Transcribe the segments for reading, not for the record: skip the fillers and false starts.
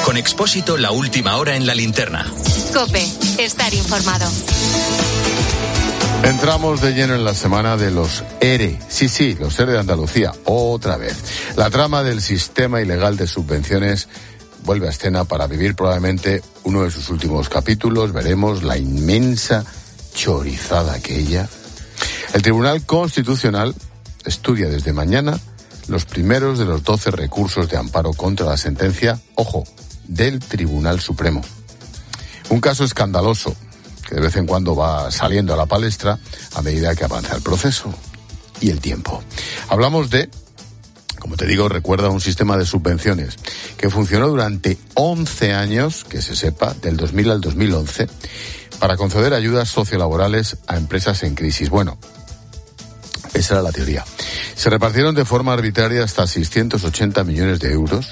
Con Expósito, la última hora en la linterna. COPE, estar informado. Entramos de lleno en la semana de los ERE. Sí, los ERE de Andalucía, otra vez. La trama del sistema ilegal de subvenciones vuelve a escena para vivir probablemente uno de sus últimos capítulos. Veremos la inmensa chorizada aquella. El Tribunal Constitucional estudia desde mañana los primeros de los 12 recursos de amparo contra la sentencia, ojo, del Tribunal Supremo. Un caso escandaloso que de vez en cuando va saliendo a la palestra a medida que avanza el proceso y el tiempo. Hablamos de, como te digo, recuerda un sistema de subvenciones que funcionó durante 11 años, que se sepa, del 2000 al 2011, para conceder ayudas sociolaborales a empresas en crisis. Bueno, esa era la teoría. Se repartieron de forma arbitraria hasta 680 millones de euros.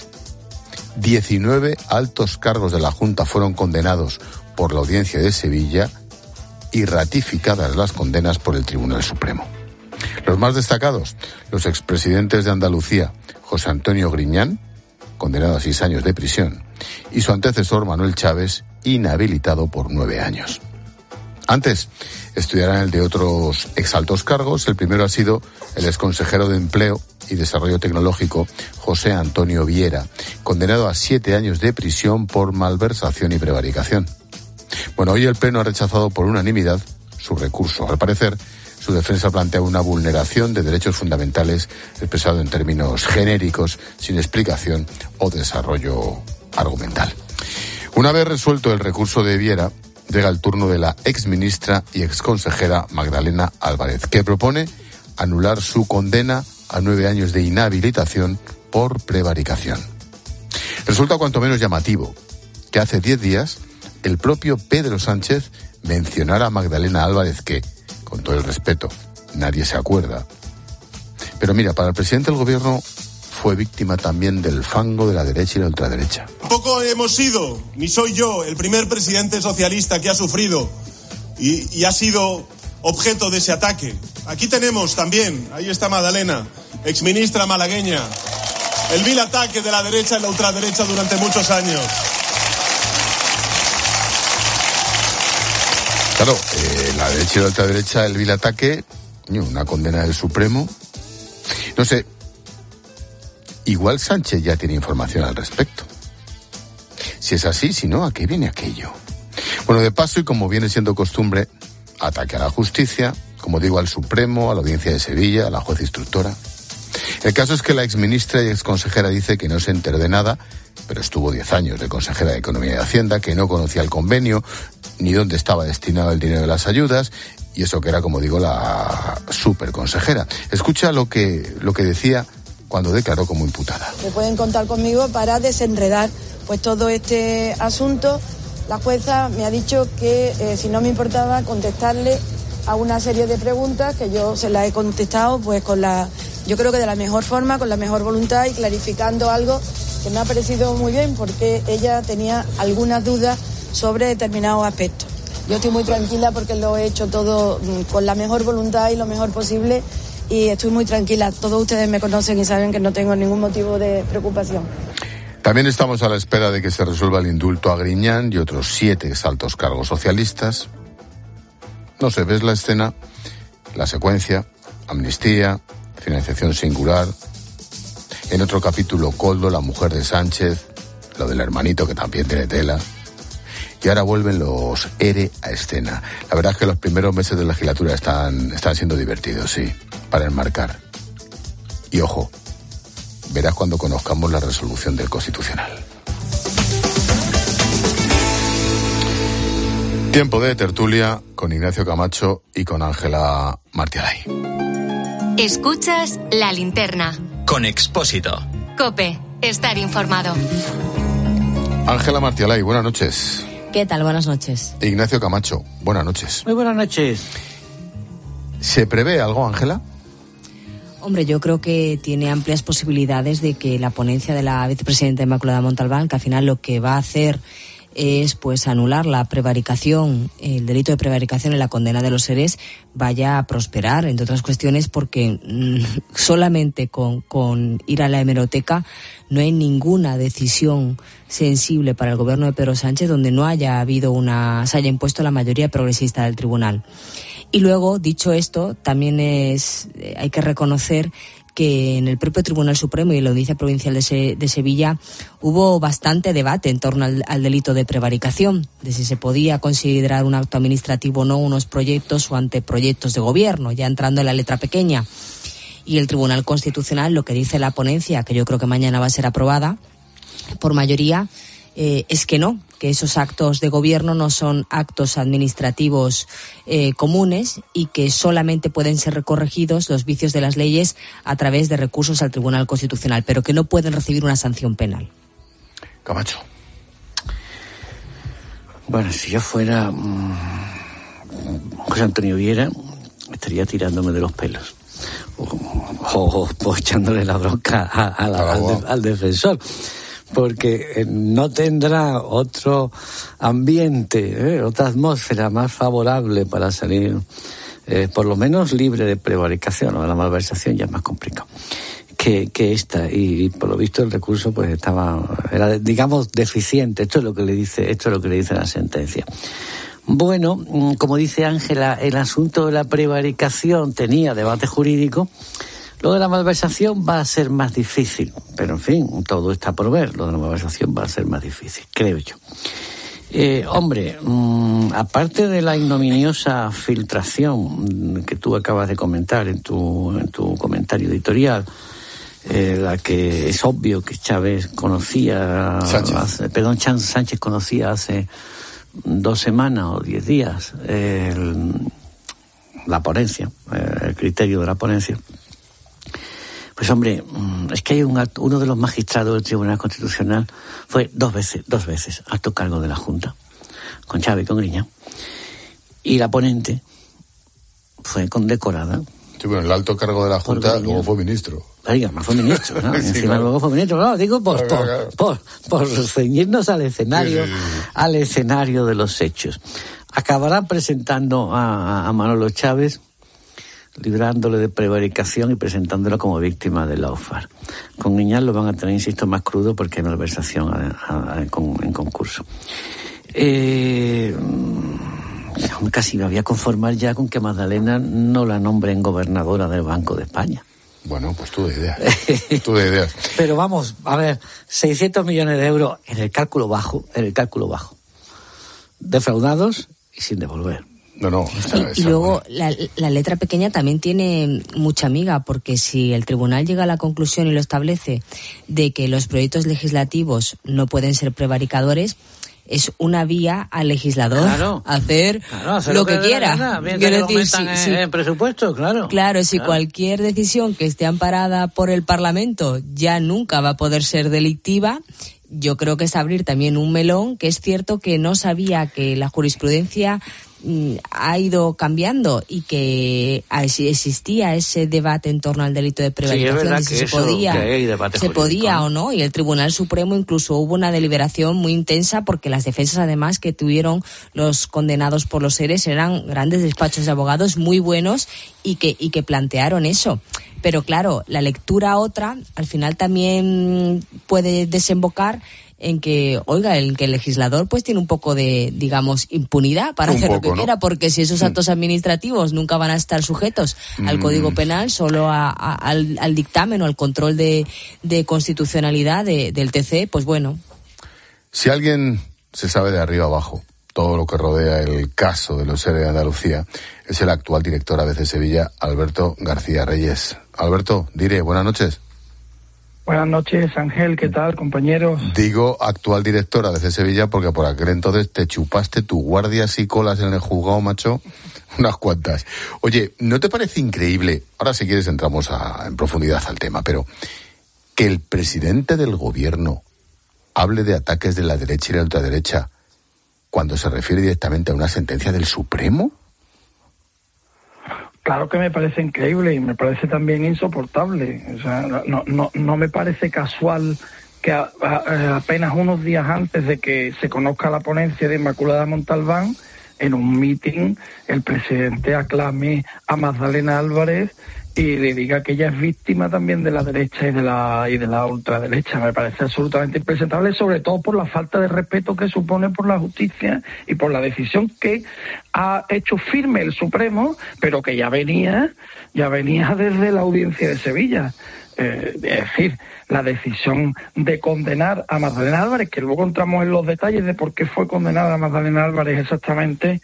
19 altos cargos de la Junta fueron condenados por la Audiencia de Sevilla y ratificadas las condenas por el Tribunal Supremo. Los más destacados, los expresidentes de Andalucía, José Antonio Griñán, condenado a 6 años de prisión, y su antecesor Manuel Chávez, inhabilitado por 9 años. Antes, estudiarán el de otros exaltos cargos. El primero ha sido el exconsejero de Empleo y Desarrollo Tecnológico, José Antonio Viera, condenado a 7 años de prisión por malversación y prevaricación. Bueno, hoy el Pleno ha rechazado por unanimidad su recurso. Al parecer, su defensa plantea una vulneración de derechos fundamentales expresado en términos genéricos, sin explicación o desarrollo argumental. Una vez resuelto el recurso de Viera, llega el turno de la exministra y exconsejera Magdalena Álvarez, que propone anular su condena a 9 años de inhabilitación por prevaricación. Resulta cuanto menos llamativo que hace 10 días el propio Pedro Sánchez mencionara a Magdalena Álvarez, que, con todo el respeto, nadie se acuerda. Pero mira, para el presidente del gobierno fue víctima también del fango de la derecha y la ultraderecha. Tampoco hemos sido, ni soy yo, el primer presidente socialista que ha sufrido y ha sido objeto de ese ataque. Aquí tenemos también, ahí está Magdalena, exministra malagueña, el vil ataque de la derecha y la ultraderecha durante muchos años. Claro, la derecha y la ultraderecha, el vil ataque, una condena del Supremo. No sé, igual Sánchez ya tiene información al respecto. Si es así, si no, ¿a qué viene aquello? Bueno, de paso, y como viene siendo costumbre, ataque a la justicia, como digo, al Supremo, a la Audiencia de Sevilla, a la juez instructora. El caso es que la exministra y exconsejera dice que no se enteró de nada, pero estuvo 10 años de consejera de Economía y Hacienda, que no conocía el convenio, ni dónde estaba destinado el dinero de las ayudas, y eso que era, como digo, la superconsejera. Escucha lo que decía cuando declaró como imputada. Que pueden contar conmigo para desenredar pues todo este asunto. La jueza me ha dicho que si no me importaba contestarle a una serie de preguntas que yo se las he contestado pues yo creo que de la mejor forma, con la mejor voluntad y clarificando algo que me ha parecido muy bien porque ella tenía algunas dudas sobre determinados aspectos. Yo estoy muy tranquila porque lo he hecho todo con la mejor voluntad y lo mejor posible y estoy muy tranquila. Todos ustedes me conocen y saben que no tengo ningún motivo de preocupación. También estamos a la espera de que se resuelva el indulto a Griñán y otros 7 altos cargos socialistas. No sé, ¿ves la escena? La secuencia, amnistía, financiación singular. En otro capítulo, Koldo, la mujer de Sánchez, lo del hermanito que también tiene tela. Y ahora vuelven los ERE a escena. La verdad es que los primeros meses de legislatura están siendo divertidos, sí, para enmarcar. Y ojo, verás cuando conozcamos la resolución del Constitucional. Tiempo de tertulia con Ignacio Camacho y con Ángela Martialay. Escuchas La Linterna. Con Expósito. COPE, estar informado. Ángela Martialay, buenas noches. ¿Qué tal? Buenas noches. Ignacio Camacho, buenas noches. Muy buenas noches. ¿Se prevé algo, Ángela? Hombre, yo creo que tiene amplias posibilidades de que la ponencia de la vicepresidenta Inmaculada Montalbán, que al final lo que va a hacer es pues anular la prevaricación, el delito de prevaricación en la condena de los seres vaya a prosperar, entre otras cuestiones porque solamente con ir a la hemeroteca no hay ninguna decisión sensible para el gobierno de Pedro Sánchez donde no haya habido se haya impuesto la mayoría progresista del tribunal. Y luego, dicho esto, también hay que reconocer que en el propio Tribunal Supremo y en la Audiencia Provincial de Sevilla hubo bastante debate en torno al delito de prevaricación, de si se podía considerar un acto administrativo o no unos proyectos o anteproyectos de gobierno, ya entrando en la letra pequeña. Y el Tribunal Constitucional, lo que dice la ponencia, que yo creo que mañana va a ser aprobada por mayoría, es que no, que esos actos de gobierno no son actos administrativos comunes y que solamente pueden ser corregidos los vicios de las leyes a través de recursos al Tribunal Constitucional, pero que no pueden recibir una sanción penal. Camacho. Bueno, si yo fuera José Antonio Viera, estaría tirándome de los pelos o echándole la bronca al defensor, porque no tendrá otro ambiente, otra atmósfera más favorable para salir, por lo menos libre de prevaricación, o de la malversación ya es más complicado que esta, y por lo visto el recurso pues era digamos deficiente. Esto es lo que le dice la sentencia. Bueno, como dice Ángela, el asunto de la prevaricación tenía debate jurídico. Lo de la malversación va a ser más difícil, pero en fin, todo está por ver. Lo de la malversación va a ser más difícil, creo yo. Aparte de la ignominiosa filtración que tú acabas de comentar en tu comentario editorial, la que es obvio que Sánchez conocía hace 2 semanas o 10 días la ponencia, el criterio de la ponencia. Pues hombre, es que hay uno de los magistrados del Tribunal Constitucional fue dos veces alto cargo de la Junta, con Chávez y con Griñán, y la ponente fue condecorada. Sí, bueno, el alto cargo de la Junta luego fue ministro. Además fue ministro, ¿no? Sí, encima claro. Luego fue ministro, no, digo por ceñirnos al escenario, sí. Al escenario de los hechos. Acabarán presentando a Manolo Chávez, librándole de prevaricación y presentándolo como víctima del lawfare. Con Griñán lo van a tener, insisto, más crudo porque hay malversación en concurso. Casi me voy a conformar ya con que Magdalena no la nombren gobernadora del Banco de España. Bueno, pues tú de ideas. Pero vamos, a ver, 600 millones de euros en el cálculo bajo, defraudados y sin devolver. No. Y luego la letra pequeña también tiene mucha miga, porque si el tribunal llega a la conclusión y lo establece de que los proyectos legislativos no pueden ser prevaricadores, es una vía al legislador hacer lo que quiera. Quiero decir, en presupuesto, Claro, si cualquier decisión que esté amparada por el Parlamento ya nunca va a poder ser delictiva, yo creo que es abrir también un melón, que es cierto que no sabía que la jurisprudencia ha ido cambiando y que existía ese debate en torno al delito de prevaricación, sí, si se podía o no, y el Tribunal Supremo incluso hubo una deliberación muy intensa, porque las defensas además que tuvieron los condenados por los seres eran grandes despachos de abogados muy buenos y que plantearon eso. Pero claro, la lectura otra al final también puede desembocar en que, el legislador pues tiene un poco de, digamos, impunidad para hacer lo que quiera, porque si esos actos administrativos nunca van a estar sujetos al Código Penal, solo al dictamen o al control de constitucionalidad del TC, pues bueno. Si alguien se sabe de arriba abajo todo lo que rodea el caso de los seres de Andalucía, es el actual director ABC Sevilla, Alberto García Reyes. Alberto, buenas noches. Buenas noches, Ángel, ¿qué tal, compañeros? Digo actual directora de Sevilla porque por aquel entonces te chupaste tus guardias y colas en el juzgado, macho, unas cuantas. Oye, ¿no te parece increíble? Ahora si quieres entramos en profundidad al tema, pero que el presidente del gobierno hable de ataques de la derecha y la ultraderecha cuando se refiere directamente a una sentencia del Supremo. Claro que me parece increíble y me parece también insoportable. O sea, no me parece casual que apenas unos días antes de que se conozca la ponencia de Inmaculada Montalbán, en un mitin el presidente aclame a Magdalena Álvarez y le diga que ella es víctima también de la derecha y de la ultraderecha. Me parece absolutamente impresentable, sobre todo por la falta de respeto que supone por la justicia y por la decisión que ha hecho firme el Supremo, pero que ya venía desde la audiencia de Sevilla. Es decir, la decisión de condenar a Magdalena Álvarez, que luego entramos en los detalles de por qué fue condenada Magdalena Álvarez exactamente,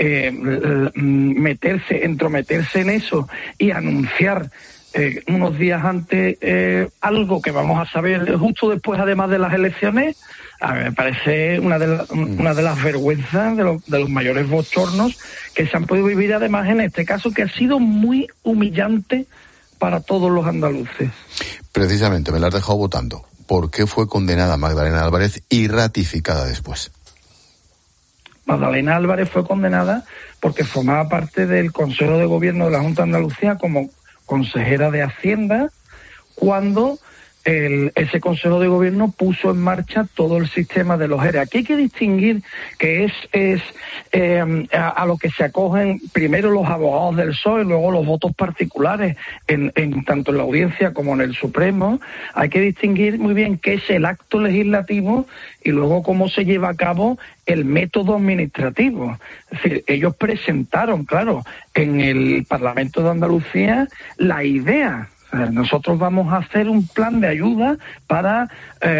entrometerse en eso y anunciar unos días antes algo que vamos a saber justo después, además de las elecciones. A mí me parece una de las vergüenzas, de los mayores bochornos que se han podido vivir, además en este caso, que ha sido muy humillante para todos los andaluces. Precisamente, me la has dejado votando. ¿Por qué fue condenada Magdalena Álvarez y ratificada después? Magdalena Álvarez fue condenada porque formaba parte del Consejo de Gobierno de la Junta de Andalucía como consejera de Hacienda, cuando ese Consejo de Gobierno puso en marcha todo el sistema de los ERE. Aquí hay que distinguir que es a lo que se acogen primero los abogados del PSOE y luego los votos particulares, tanto en la audiencia como en el Supremo. Hay que distinguir muy bien qué es el acto legislativo y luego cómo se lleva a cabo el método administrativo. Es decir, ellos presentaron, claro, en el Parlamento de Andalucía la idea. Nosotros vamos a hacer un plan de ayuda para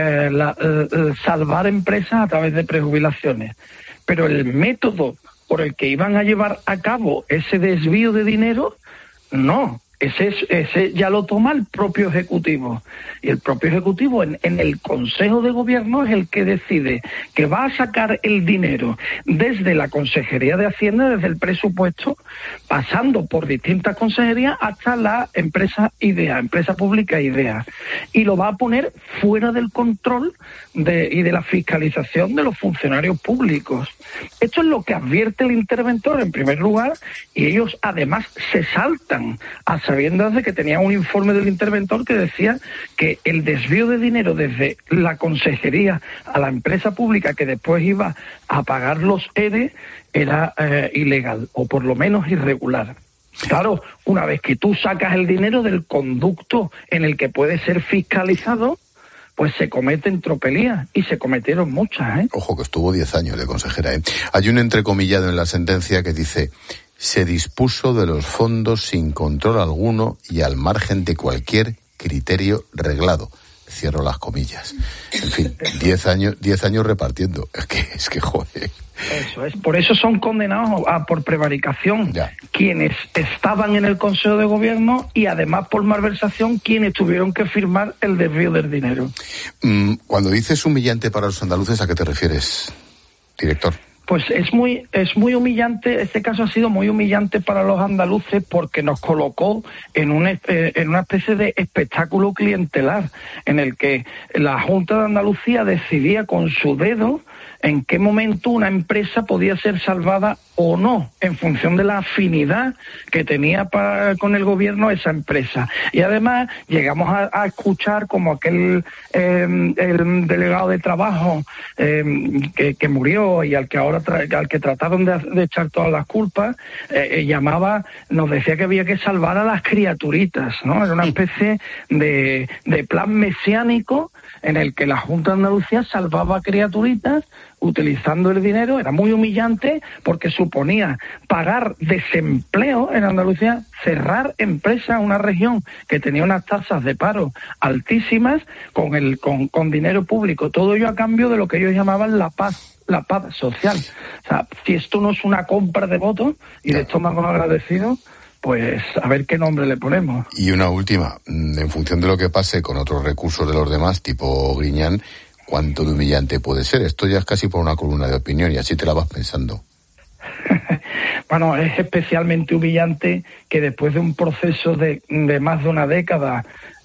salvar empresas a través de prejubilaciones. Pero el método por el que iban a llevar a cabo ese desvío de dinero, no. Ese ya lo toma el propio Ejecutivo. Y el propio Ejecutivo en el Consejo de Gobierno es el que decide que va a sacar el dinero desde la Consejería de Hacienda, desde el presupuesto, pasando por distintas consejerías hasta la empresa IDEA, empresa pública IDEA. Y lo va a poner fuera del control y de la fiscalización de los funcionarios públicos. Esto es lo que advierte el interventor en primer lugar, y ellos además se saltan a sabiendas de que tenía un informe del interventor que decía que el desvío de dinero desde la consejería a la empresa pública que después iba a pagar los ERE era ilegal, o por lo menos irregular. Claro, una vez que tú sacas el dinero del conducto en el que puede ser fiscalizado, pues se cometen tropelías, y se cometieron muchas, Ojo, que estuvo 10 años de consejera, Hay un entrecomillado en la sentencia que dice: se dispuso de los fondos sin control alguno y al margen de cualquier criterio reglado. Cierro las comillas. En fin, 10 años repartiendo. Es que joder. Eso es, por eso son condenados por prevaricación quienes estaban en el Consejo de Gobierno, y además por malversación quienes tuvieron que firmar el desvío del dinero. Cuando dices humillante para los andaluces, ¿a qué te refieres, director? Pues es muy humillante. Este caso ha sido muy humillante para los andaluces porque nos colocó en una especie de espectáculo clientelar en el que la Junta de Andalucía decidía con su dedo en qué momento una empresa podía ser salvada o no, en función de la afinidad que tenía con el gobierno esa empresa. Y además llegamos a escuchar como el delegado de trabajo que murió y al que trataron de echar todas las culpas, nos decía que había que salvar a las criaturitas, ¿no? Era una especie de plan mesiánico en el que la Junta de Andalucía salvaba criaturitas utilizando el dinero. Era muy humillante porque suponía pagar desempleo en Andalucía, cerrar empresas, una región que tenía unas tasas de paro altísimas, con dinero público. Todo ello a cambio de lo que ellos llamaban la paz social. O sea, si esto no es una compra de votos y de estómagos agradecidos, pues a ver qué nombre le ponemos. Y una última, en función de lo que pase con otros recursos de los demás, tipo Griñán, ¿cuánto de humillante puede ser? Esto ya es casi por una columna de opinión y así te la vas pensando. Bueno, es especialmente humillante que después de un proceso de más de una década,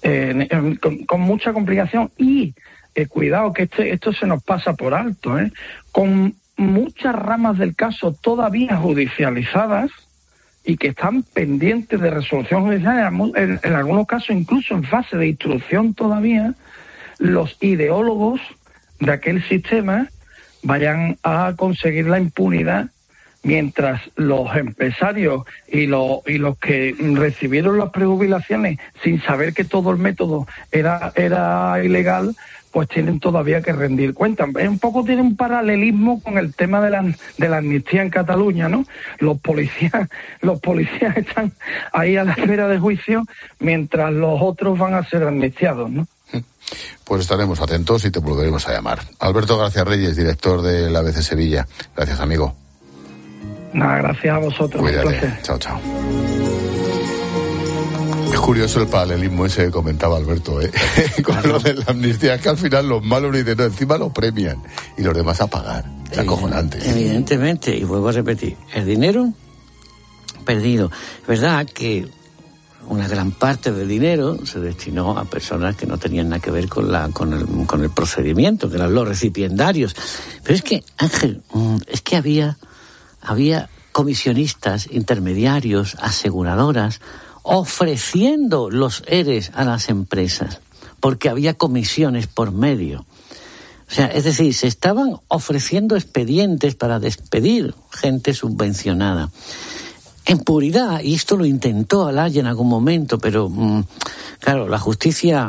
con mucha complicación y, cuidado que esto se nos pasa por alto, con muchas ramas del caso todavía judicializadas y que están pendientes de resolución judicial, en algunos casos incluso en fase de instrucción todavía. los ideólogos de aquel sistema vayan a conseguir la impunidad, mientras los empresarios y los que recibieron las prejubilaciones sin saber que todo el método era ilegal, pues tienen todavía que rendir cuentas. Un poco tiene un paralelismo con el tema de la amnistía en Cataluña, ¿no? Los policías están ahí a la espera de juicio, mientras los otros van a ser amnistiados, ¿no? Pues estaremos atentos y te volveremos a llamar. Alberto García Reyes, director de la ABC Sevilla. Gracias, amigo. Nada, gracias a vosotros. Cuídate. Chao, chao. Es curioso el paralelismo ese que comentaba Alberto, con lo de la amnistía, que al final los malos ni de no, encima lo premian y los demás a pagar. Es acojonante. Evidentemente, y vuelvo a repetir, el dinero perdido. Es verdad que una gran parte del dinero se destinó a personas que no tenían nada que ver con el procedimiento, que eran los recipiendarios. Pero es que, Ángel, es que había comisionistas, intermediarios, aseguradoras, ofreciendo los ERES a las empresas, porque había comisiones por medio. O sea, es decir, se estaban ofreciendo expedientes para despedir gente subvencionada. En puridad, y esto lo intentó Alaya en algún momento, pero claro, la justicia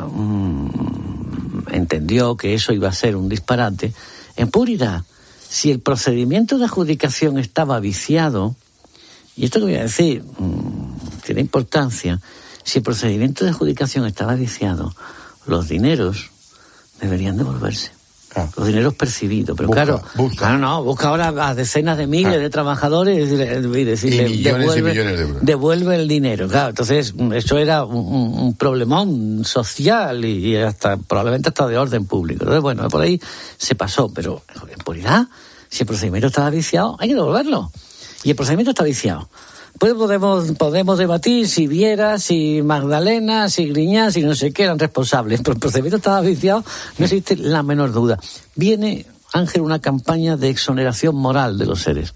entendió que eso iba a ser un disparate. En puridad, si el procedimiento de adjudicación estaba viciado, y esto que voy a decir tiene importancia, si el procedimiento de adjudicación estaba viciado, los dineros deberían devolverse. Los dineros percibidos, pero busca ahora a decenas de miles de trabajadores y decirle devuelve el dinero. Claro, entonces eso era un problemón social y hasta probablemente hasta de orden público. Entonces, bueno, por ahí se pasó, pero en puridad, si el procedimiento estaba viciado, hay que devolverlo. Y el procedimiento está viciado. Pues podemos debatir si Viera, si Magdalena, si Griñán, si no sé qué eran responsables, pero el procedimiento estaba viciado, no existe la menor duda. Viene, Ángel, una campaña de exoneración moral de los seres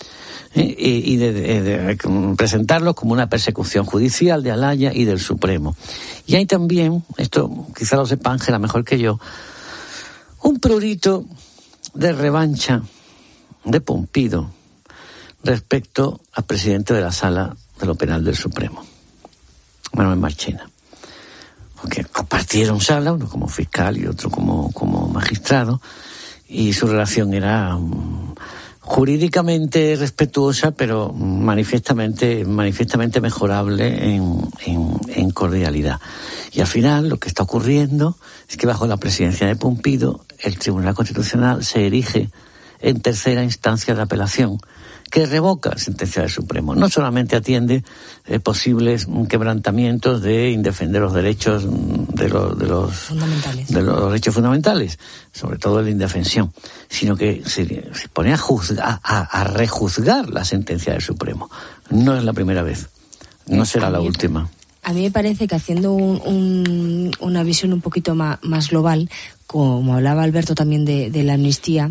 y de presentarlos como una persecución judicial de Alaya y del Supremo. Y hay también, esto quizá lo sepa Ángela mejor que yo, un prurito de revancha de Pumpido respecto al presidente de la Sala de lo Penal del Supremo, Manuel Marchena. Porque compartieron sala, uno como fiscal y otro como magistrado, y su relación era jurídicamente respetuosa, pero manifiestamente mejorable en cordialidad. Y al final lo que está ocurriendo es que bajo la presidencia de Pumpido, el Tribunal Constitucional se erige en tercera instancia de apelación, que revoca la sentencia del Supremo. No solamente atiende posibles quebrantamientos de indefender los derechos de los derechos fundamentales, sobre todo el de indefensión, sino que se pone a rejuzgar la sentencia del Supremo. No es la primera vez, no será la última. A mí me parece que haciendo una visión un poquito más global, como hablaba Alberto también de la amnistía,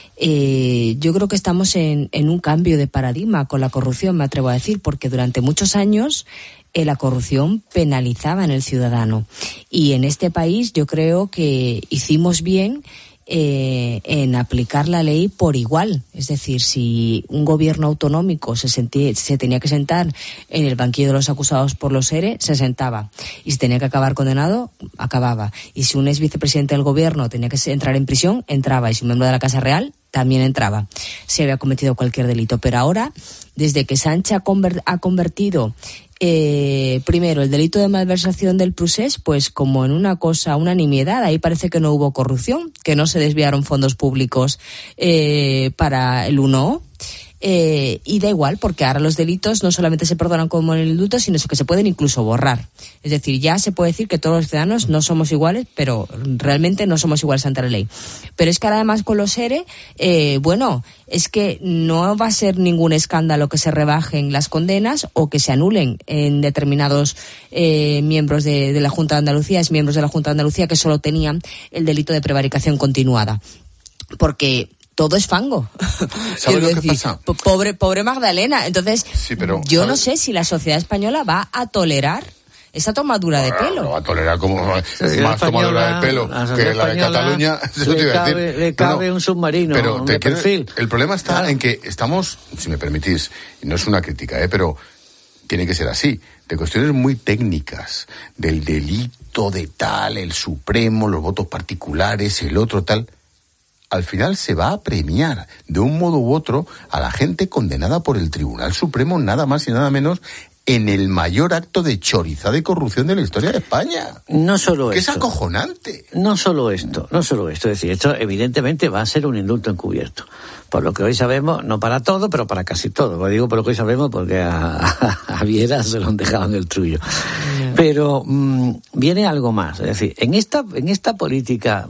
yo creo que estamos en un cambio de paradigma con la corrupción, me atrevo a decir, porque durante muchos años la corrupción penalizaba en el ciudadano. Y en este país yo creo que hicimos bien en aplicar la ley por igual. Es decir, si un gobierno autonómico se tenía que sentar en el banquillo de los acusados por los ERE, se sentaba. Y si tenía que acabar condenado, acababa. Y si un ex vicepresidente del gobierno tenía que entrar en prisión, entraba. Y si un miembro de la Casa Real, también entraba, si había cometido cualquier delito. Pero ahora, desde que Sánchez ha convertido primero el delito de malversación del procés, pues como en una nimiedad, ahí parece que no hubo corrupción, que no se desviaron fondos públicos para el 1O. Y da igual, porque ahora los delitos no solamente se perdonan como en el indulto, sino que se pueden incluso borrar. Es decir, ya se puede decir que todos los ciudadanos no somos iguales, pero realmente no somos iguales ante la ley. Pero es que ahora además con los ERE, es que no va a ser ningún escándalo que se rebajen las condenas o que se anulen en determinados miembros de la Junta de Andalucía, miembros de la Junta de Andalucía que solo tenían el delito de prevaricación continuada. Porque todo es fango. ¿Sabes lo que pasa? Pobre Magdalena. Entonces, sí, pero, yo no sé si la sociedad española va a tolerar esa tomadura de pelo. Lo va a tolerar como más tomadura de pelo que la de Cataluña. Eso te iba a decir. Le cabe un submarino. Pero de perfil. El problema está en que estamos, si me permitís, y no es una crítica, pero tiene que ser así, de cuestiones muy técnicas, del delito de tal, el Supremo, los votos particulares, el otro tal. Al final se va a premiar de un modo u otro a la gente condenada por el Tribunal Supremo, nada más y nada menos, en el mayor acto de chorizada y corrupción de la historia de España. No solo que esto. Es acojonante. No solo esto. Es decir, esto evidentemente va a ser un indulto encubierto. Por lo que hoy sabemos, no para todo, pero para casi todo. Lo digo por lo que hoy sabemos porque a Viera se lo han dejado en el trullo. Pero viene algo más. Es decir, en esta política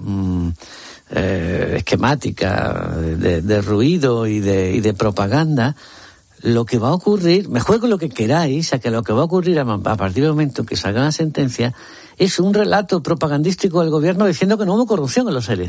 esquemática de ruido y de propaganda, lo que va a ocurrir, me juego lo que queráis, a que lo que va a ocurrir a partir del momento en que salga la sentencia es un relato propagandístico del gobierno diciendo que no hubo corrupción en los seres.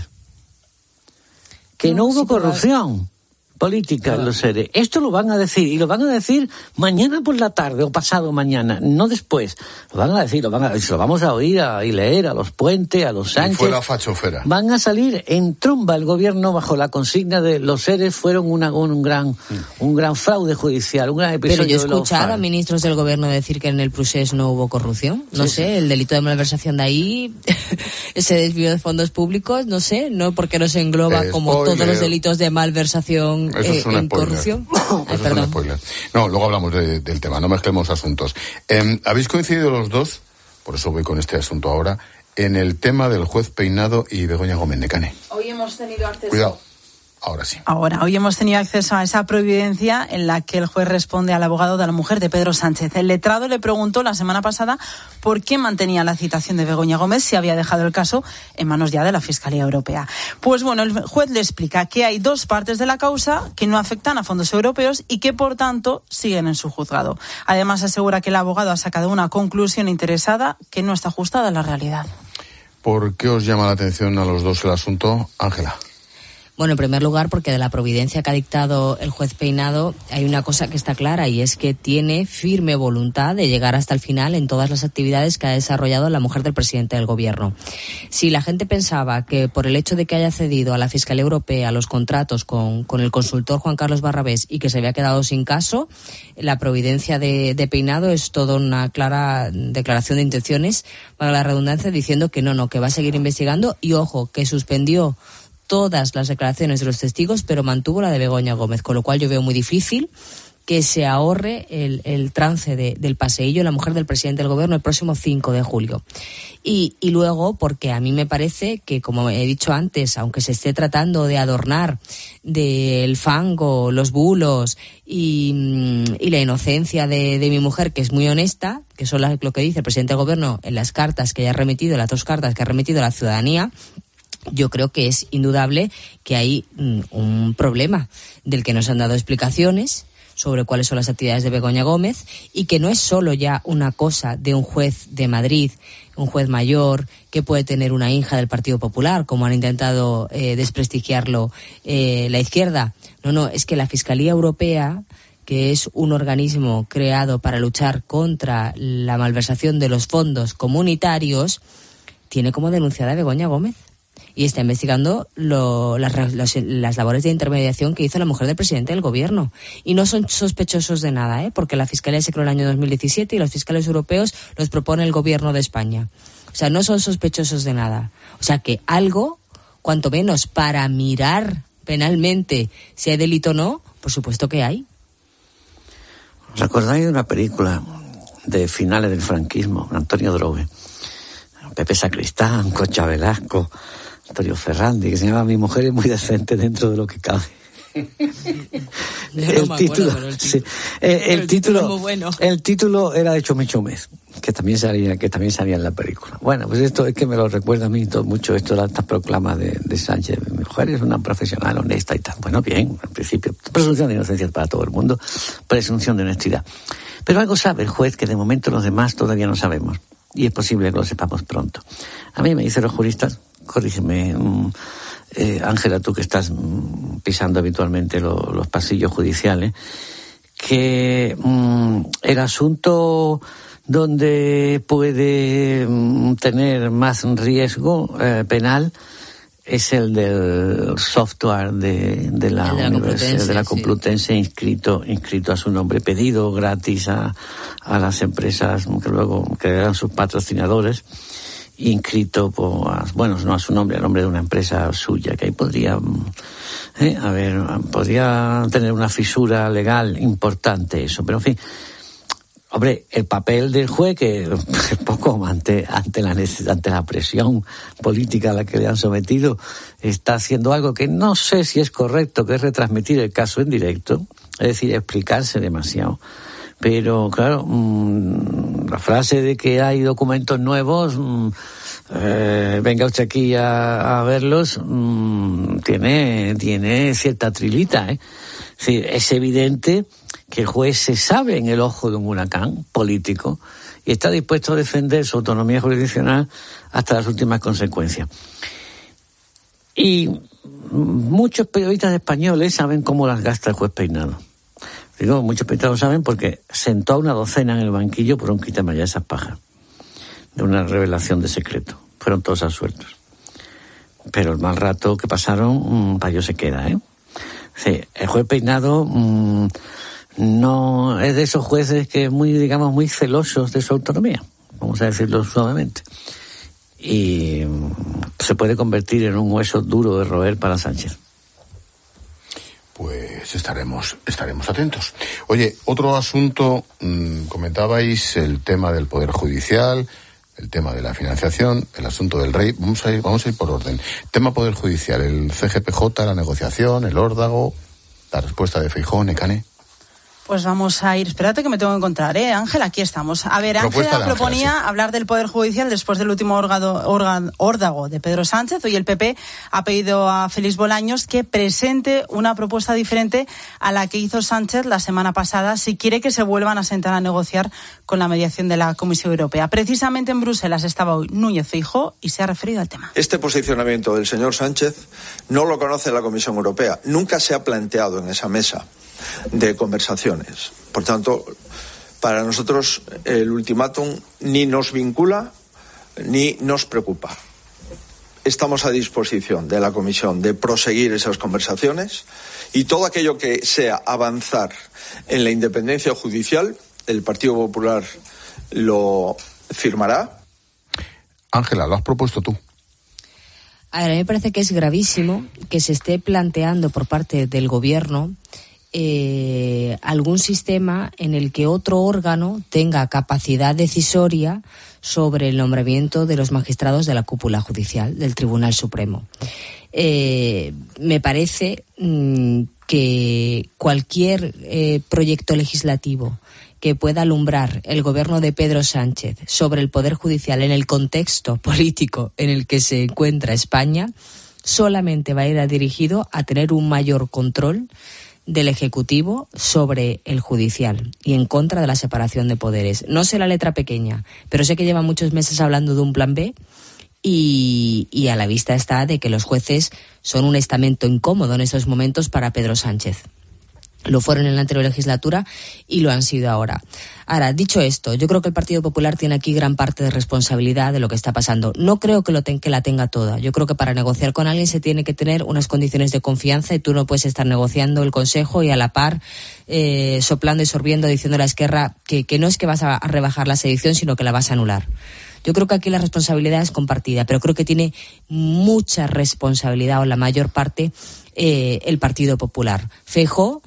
Que no hubo corrupción política en los seres. Esto lo van a decir, y lo van a decir mañana por la tarde o pasado mañana, no después. Lo van a decir, lo vamos a oír y leer a los Puente, a los Sánchez. Y fue la fachofera. Van a salir en tromba el gobierno bajo la consigna de los seres fueron un gran fraude judicial, un gran episodio. Pero yo he escuchado a ministros del gobierno decir que en el procés no hubo corrupción. No sé, el delito de malversación de ahí, ese desvío de fondos públicos, no sé, no porque no se engloba como todos los delitos de malversación. Eso es un corrupción. Eso es un spoiler. No, luego hablamos del tema, no mezclemos asuntos. ¿Habéis coincidido los dos? Por eso voy con este asunto ahora, en el tema del juez Peinado y Begoña Gómez Necane. Hoy hemos tenido acceso. Cuidado. Ahora sí. Hoy hemos tenido acceso a esa providencia en la que el juez responde al abogado de la mujer de Pedro Sánchez. El letrado le preguntó la semana pasada por qué mantenía la citación de Begoña Gómez si había dejado el caso en manos ya de la Fiscalía Europea. Pues bueno, el juez le explica que hay dos partes de la causa que no afectan a fondos europeos y que por tanto siguen en su juzgado. Además asegura que el abogado ha sacado una conclusión interesada que no está ajustada a la realidad. ¿Por qué os llama la atención a los dos el asunto, Ángela? Bueno, en primer lugar, porque de la providencia que ha dictado el juez Peinado hay una cosa que está clara y es que tiene firme voluntad de llegar hasta el final en todas las actividades que ha desarrollado la mujer del presidente del gobierno. Si la gente pensaba que por el hecho de que haya cedido a la Fiscalía Europea los contratos con el consultor Juan Carlos Barrabés y que se había quedado sin caso, la providencia de Peinado es toda una clara declaración de intenciones, para la redundancia, diciendo que no, que va a seguir investigando y, ojo, que suspendió todas las declaraciones de los testigos, pero mantuvo la de Begoña Gómez, con lo cual yo veo muy difícil que se ahorre el trance del paseillo la mujer del presidente del gobierno el próximo 5 de julio. Y luego, porque a mí me parece que, como he dicho antes, aunque se esté tratando de adornar del fango, los bulos y la inocencia de mi mujer, que es muy honesta, que son lo que dice el presidente del gobierno en las cartas que ya ha remitido, las dos cartas que ha remitido a la ciudadanía, yo creo que es indudable que hay un problema del que nos han dado explicaciones sobre cuáles son las actividades de Begoña Gómez y que no es solo ya una cosa de un juez de Madrid, un juez mayor que puede tener una hija del Partido Popular, como han intentado desprestigiarlo la izquierda. No, es que la Fiscalía Europea, que es un organismo creado para luchar contra la malversación de los fondos comunitarios, tiene como denunciada a Begoña Gómez. Y está investigando las labores de intermediación que hizo la mujer del presidente del gobierno. Y no son sospechosos de nada, porque la Fiscalía se creó en el año 2017 y los fiscales europeos los propone el gobierno de España. O sea, no son sospechosos de nada. O sea, que algo, cuanto menos para mirar penalmente si hay delito o no, por supuesto que hay. ¿Os acordáis de una película de finales del franquismo, Antonio Drogue? Pepe Sacristán, Concha Velasco, Antonio Ferrandi, que se llama Mi mujer es muy decente dentro de lo que cabe. El título era de Chome Chomez, que también salía en la película. Bueno, pues esto es que me lo recuerda a mí mucho esto de las proclamas de Sánchez. Mi mujer es una profesional honesta y tal. Bueno, bien, en principio, presunción de inocencia para todo el mundo, presunción de honestidad. Pero algo sabe el juez que de momento los demás todavía no sabemos. Y es posible que lo sepamos pronto. A mí me dicen los juristas, corrígeme, Ángela, tú que estás pisando habitualmente los pasillos judiciales, que el asunto donde puede tener más riesgo penal es el del software de la Universidad de la Complutense, sí, inscrito a su nombre, pedido gratis a las empresas que luego que eran sus patrocinadores, inscrito no a su nombre, al nombre de una empresa suya, que ahí podría tener una fisura legal importante eso, pero en fin. Hombre, el papel del juez, que es poco ante la presión política a la que le han sometido, está haciendo algo que no sé si es correcto, que es retransmitir el caso en directo, es decir, explicarse demasiado. Pero, claro, la frase de que hay documentos nuevos, venga usted aquí a verlos, tiene cierta trilita, ¿eh? Sí, es evidente que el juez se sabe en el ojo de un huracán político y está dispuesto a defender su autonomía jurisdiccional hasta las últimas consecuencias. Y muchos periodistas españoles saben cómo las gasta el juez Peinado. Digo, muchos periodistas lo saben porque sentó a una docena en el banquillo por un quítame ya esas pajas de una revelación de secreto. Fueron todos absueltos. Pero el mal rato que pasaron, para ello se queda, ¿eh? Sí, el juez Peinado no es de esos jueces que muy celosos de su autonomía, vamos a decirlo suavemente, y se puede convertir en un hueso duro de roer para Sánchez. Pues estaremos atentos. Oye, otro asunto, comentabais el tema del Poder Judicial, el tema de la financiación, el asunto del rey. Vamos a ir por orden. Tema Poder Judicial, el CGPJ, la negociación, el órdago, la respuesta de Feijóo, Nekane. Pues vamos a ir, espérate que me tengo que encontrar, Ángela, aquí estamos. A ver, Ángela proponía hablar del Poder Judicial después del último órdago de Pedro Sánchez. Hoy el PP ha pedido a Félix Bolaños que presente una propuesta diferente a la que hizo Sánchez la semana pasada si quiere que se vuelvan a sentar a negociar con la mediación de la Comisión Europea. Precisamente en Bruselas estaba hoy Núñez Feijóo y se ha referido al tema. Este posicionamiento del señor Sánchez no lo conoce la Comisión Europea. Nunca se ha planteado en esa mesa de conversaciones. Por tanto, para nosotros el ultimátum ni nos vincula ni nos preocupa. Estamos a disposición de la Comisión de proseguir esas conversaciones y todo aquello que sea avanzar en la independencia judicial, el Partido Popular lo firmará. Ángela, lo has propuesto tú. A ver, a mí me parece que es gravísimo que se esté planteando por parte del Gobierno algún sistema en el que otro órgano tenga capacidad decisoria sobre el nombramiento de los magistrados de la cúpula judicial del Tribunal Supremo. Me parece que cualquier proyecto legislativo que pueda alumbrar el gobierno de Pedro Sánchez sobre el Poder Judicial en el contexto político en el que se encuentra España solamente va a ir dirigido a tener un mayor control del Ejecutivo sobre el Judicial y en contra de la separación de poderes. No sé la letra pequeña, pero sé que lleva muchos meses hablando de un plan B y a la vista está de que los jueces son un estamento incómodo en estos momentos para Pedro Sánchez. Lo fueron en la anterior legislatura y lo han sido ahora. Ahora, dicho esto, yo creo que el Partido Popular tiene aquí gran parte de responsabilidad de lo que está pasando. No creo que la tenga toda. Yo creo que para negociar con alguien se tiene que tener unas condiciones de confianza y tú no puedes estar negociando el Consejo y a la par soplando y sorbiendo, diciendo a la Esquerra que no es que vas a rebajar la sedición, sino que la vas a anular. Yo creo que aquí la responsabilidad es compartida, pero creo que tiene mucha responsabilidad, o la mayor parte, el Partido Popular. Feijóo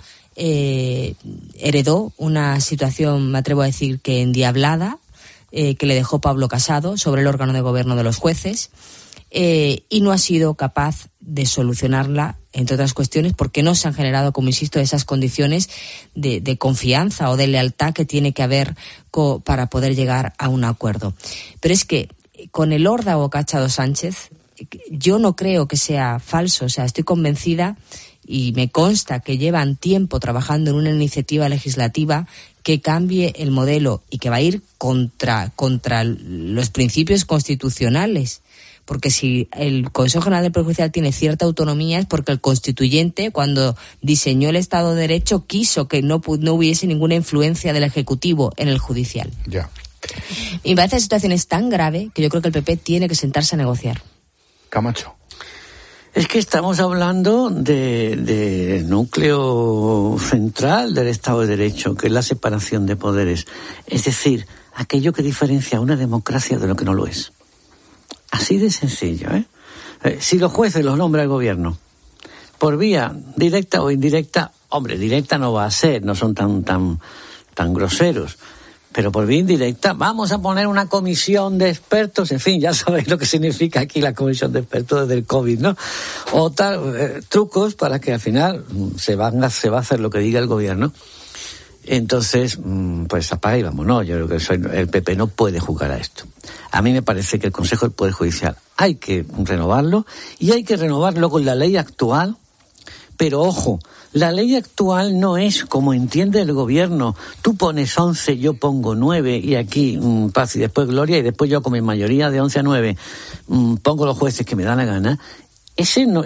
heredó una situación, me atrevo a decir que endiablada, que le dejó Pablo Casado sobre el órgano de gobierno de los jueces, y no ha sido capaz de solucionarla, entre otras cuestiones, porque no se han generado, como insisto, esas condiciones de confianza o de lealtad que tiene que haber para poder llegar a un acuerdo. Pero es que con el órdago que ha echado Sánchez, yo no creo que sea falso, o sea, estoy convencida y me consta que llevan tiempo trabajando en una iniciativa legislativa que cambie el modelo y que va a ir contra los principios constitucionales. Porque si el Consejo General del Poder Judicial tiene cierta autonomía es porque el constituyente, cuando diseñó el Estado de Derecho, quiso que no hubiese ninguna influencia del Ejecutivo en el judicial. Ya. Y me parece que la situación es tan grave que yo creo que el PP tiene que sentarse a negociar. Camacho. Es que estamos hablando de núcleo central del Estado de Derecho, que es la separación de poderes. Es decir, aquello que diferencia una democracia de lo que no lo es. Así de sencillo, ¿eh? Si los jueces los nombra el gobierno, por vía directa o indirecta, hombre, directa no va a ser, no son tan groseros. Pero por vía indirecta, vamos a poner una comisión de expertos, en fin, ya sabéis lo que significa aquí la comisión de expertos desde el COVID, ¿no? O trucos para que al final se va a hacer lo que diga el gobierno. Entonces, pues apaga y vamos, no, yo creo que el PP no puede jugar a esto. A mí me parece que el Consejo del Poder Judicial hay que renovarlo y hay que renovarlo con la ley actual, pero ojo, la ley actual no es como entiende el gobierno. Tú pones 11, yo pongo 9 y aquí paz y después gloria y después yo con mi mayoría de 11 a 9 pongo los jueces que me da la gana. Eso no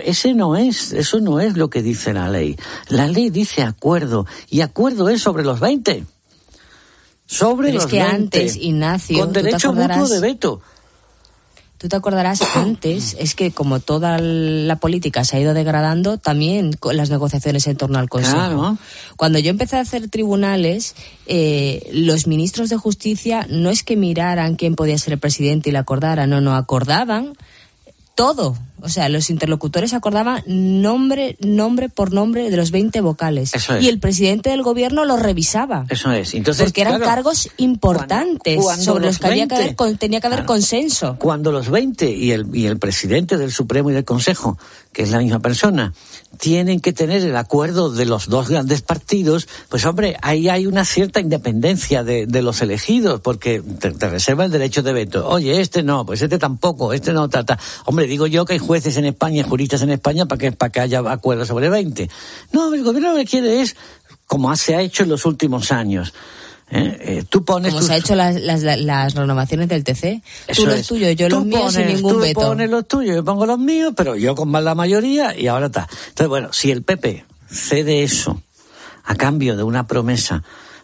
es lo que dice la ley. La ley dice acuerdo y acuerdo es sobre los 20. Sobre pero los es que 20. Antes, Ignacio, con derecho mutuo de veto. Tú te acordarás, antes, es que como toda la política se ha ido degradando, también con las negociaciones en torno al Consejo. Claro. Cuando yo empecé a hacer tribunales, los ministros de Justicia no es que miraran quién podía ser el presidente y le acordaran, no, acordaban todo. O sea, los interlocutores acordaban nombre por nombre de los 20 vocales. Eso es. Y el presidente del gobierno lo revisaba. Eso es. Entonces, porque eran cargos importantes cuando sobre los que tenía que haber claro, consenso. Cuando los 20 y el presidente del Supremo y del Consejo, que es la misma persona, tienen que tener el acuerdo de los dos grandes partidos, pues hombre, ahí hay una cierta independencia de los elegidos, porque te reserva el derecho de veto. Oye, este no, pues este tampoco, este no, Hombre, digo yo que hay jueces en España, juristas en España, para que haya acuerdos sobre 20. No, el gobierno lo que quiere es, como se ha hecho en los últimos años, tú pones como se ha hecho las renovaciones del TC. Tú los tuyos, yo los míos sin ningún veto. Tú pones los tuyos, yo pongo los míos, pero yo con más la mayoría y ahora está. Entonces, bueno, si el PP cede eso a cambio de una promesa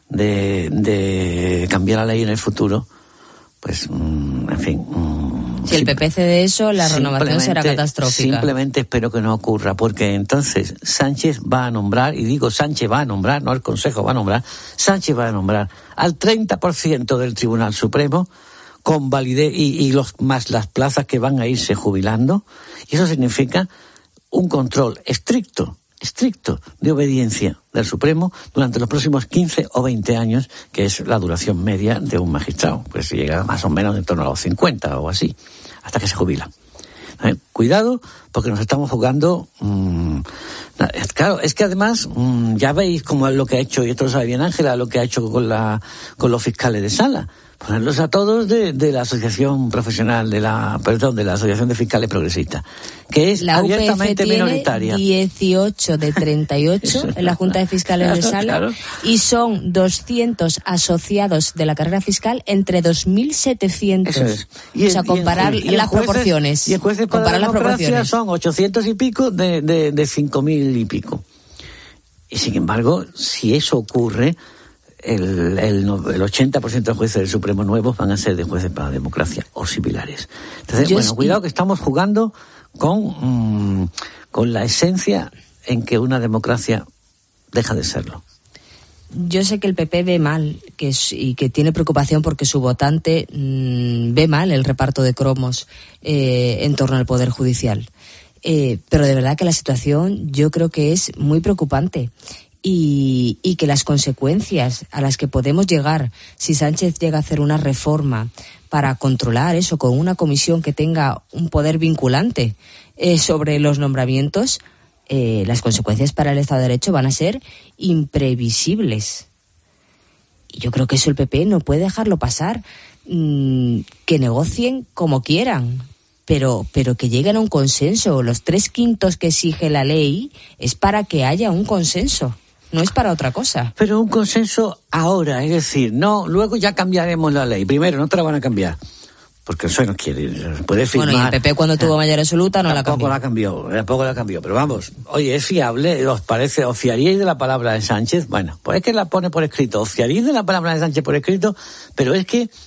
de cambiar la ley en el futuro, pues, en fin... Si el PP cede eso, la renovación será catastrófica. Simplemente espero que no ocurra, porque entonces Sánchez va a nombrar, y digo Sánchez va a nombrar, no el Consejo va a nombrar, Sánchez va a nombrar al 30% del Tribunal Supremo con validez y más las plazas que van a irse jubilando, y eso significa un control estricto de obediencia del Supremo durante los próximos 15 o 20 años, que es la duración media de un magistrado. Pues llega más o menos en torno a los 50 o así, hasta que se jubila. Cuidado, porque nos estamos jugando... claro, es que además, ya veis como es lo que ha hecho, y esto lo sabe bien Ángela, lo que ha hecho con los fiscales de sala. Ponerlos a todos de la Asociación Profesional, de la Asociación de Fiscales Progresistas, que es la abiertamente UPF minoritaria. 18 de 38 en la Junta de Fiscales de Sala, claro. Y son 200 asociados de la carrera fiscal entre 2.700. Eso es. O sea, comparar las proporciones. Y el jueces para la democracia son 800 y pico de 5.000 y pico. Y sin embargo, si eso ocurre... El 80% de los jueces del Supremo nuevos van a ser de jueces para la democracia o similares. Entonces, cuidado que estamos jugando con la esencia en que una democracia deja de serlo. Yo sé que el PP ve mal y que tiene preocupación porque su votante ve mal el reparto de cromos en torno al Poder Judicial. Pero de verdad que la situación yo creo que es muy preocupante. Y que las consecuencias a las que podemos llegar si Sánchez llega a hacer una reforma para controlar eso con una comisión que tenga un poder vinculante sobre los nombramientos, las consecuencias para el Estado de Derecho van a ser imprevisibles. Y yo creo que eso el PP no puede dejarlo pasar, que negocien como quieran. Pero que lleguen a un consenso. Los 3/5 que exige la ley es para que haya un consenso, no es para otra cosa. Pero un consenso ahora, es decir, no, luego ya cambiaremos la ley. Primero, no te la van a cambiar, porque eso no quiere, puede firmar. Bueno, y el PP cuando tuvo mayoría absoluta tampoco la cambió, pero vamos, oye, es fiable, ¿os parece? ¿Os fiaríais de la palabra de Sánchez? Bueno, pues es que la pone por escrito, os fiaríais de la palabra de Sánchez por escrito, pero es que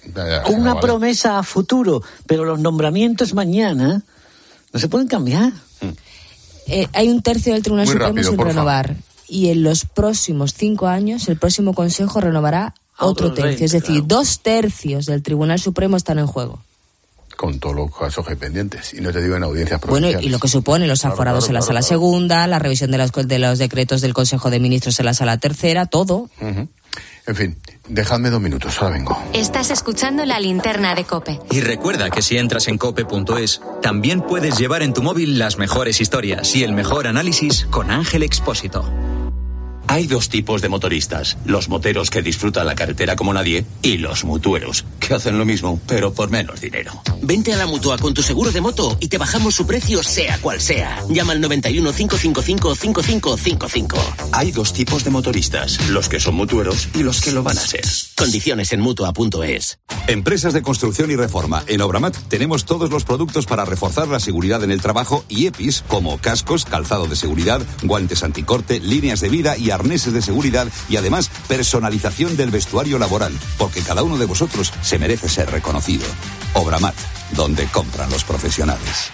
Una promesa a futuro, pero los nombramientos mañana no se pueden cambiar. Hay un tercio del Tribunal Supremo sin renovar. Y en los próximos 5 años, el próximo Consejo renovará otro tercio. Es decir, 2 tercios del Tribunal Supremo están en juego. Con todos los casos que hay pendientes. Y no te digo en audiencias provinciales. Bueno, y lo que supone los aforados en la sala segunda, la revisión de los decretos del Consejo de Ministros en la sala tercera, todo. Uh-huh. En fin, dejadme 2 minutos, ahora vengo. Estás escuchando La Linterna de COPE. Y recuerda que si entras en cope.es, también puedes llevar en tu móvil las mejores historias y el mejor análisis con Ángel Expósito. Hay 2 tipos de motoristas, los moteros que disfrutan la carretera como nadie y los mutueros, que hacen lo mismo, pero por menos dinero. Vente a la Mutua con tu seguro de moto y te bajamos su precio sea cual sea. Llama al 91 555 5555. Hay 2 tipos de motoristas, los que son mutueros y los que lo van a ser. Condiciones en Mutua.es. Empresas de construcción y reforma. En Obramat tenemos todos los productos para reforzar la seguridad en el trabajo y EPIs, como cascos, calzado de seguridad, guantes anticorte, líneas de vida y arneses de seguridad, y además personalización del vestuario laboral, porque cada uno de vosotros se merece ser reconocido. Obramat, donde compran los profesionales.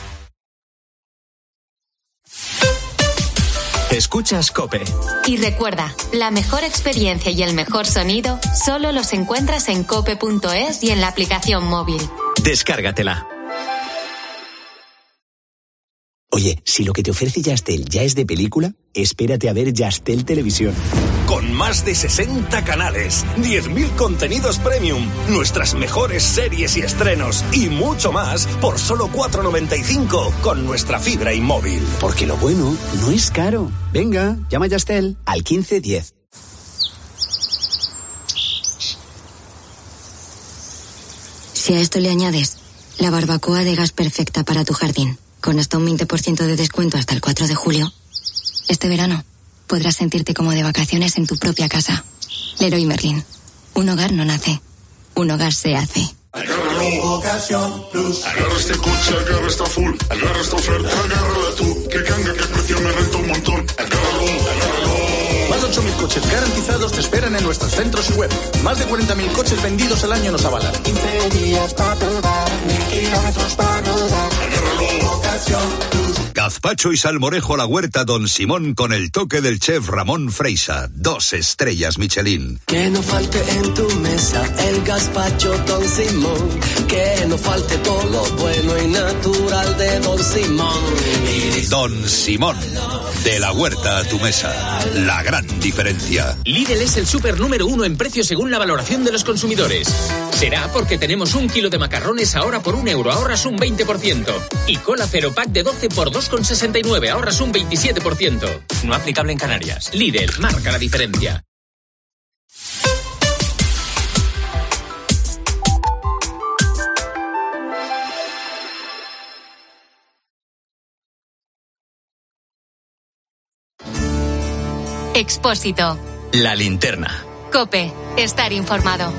Escuchas COPE. Y recuerda, la mejor experiencia y el mejor sonido solo los encuentras en cope.es y en la aplicación móvil. Descárgatela. Oye, si lo que te ofrece Yastel ya es de película, espérate a ver Yastel Televisión. Con más de 60 canales, 10.000 contenidos premium, nuestras mejores series y estrenos y mucho más por solo 4,95 con nuestra fibra inmóvil. Porque lo bueno no es caro. Venga, llama a Yastel al 1510. Si a esto le añades la barbacoa de gas perfecta para tu jardín, con hasta un 20% de descuento hasta el 4 de julio, este verano podrás sentirte como de vacaciones en tu propia casa. Leroy Merlin. Un hogar no nace, un hogar se hace. Agárralo, Ocasión Plus. Agarra este coche, agarra esta full. Agarra esta oferta, agárrala tú. Que canga, que precio me renta un montón. Agárralo. Más de 8.000 coches garantizados te esperan en nuestros centros y web. Más de 40.000 coches vendidos al año nos avalan. 15 días para probar, 1.000 kilómetros para rodar. Agárralo, Ocasión Plus. Gazpacho y salmorejo a la huerta Don Simón con el toque del chef Ramón Freisa. 2 estrellas Michelin. Que no falte en tu mesa el gazpacho Don Simón. Que no falte todo lo bueno y natural de Don Simón. Don Simón. De la huerta a tu mesa. La gran diferencia. Lidl es el súper número 1 en precio según la valoración de los consumidores. Será porque tenemos 1 kilo de macarrones ahora por €1, ahorras un 20%. Y cola cero pack de 12 por 2,69, ahorras un 27%. No aplicable en Canarias. Lidl, marca la diferencia. Expósito. La Linterna. COPE. Estar informado.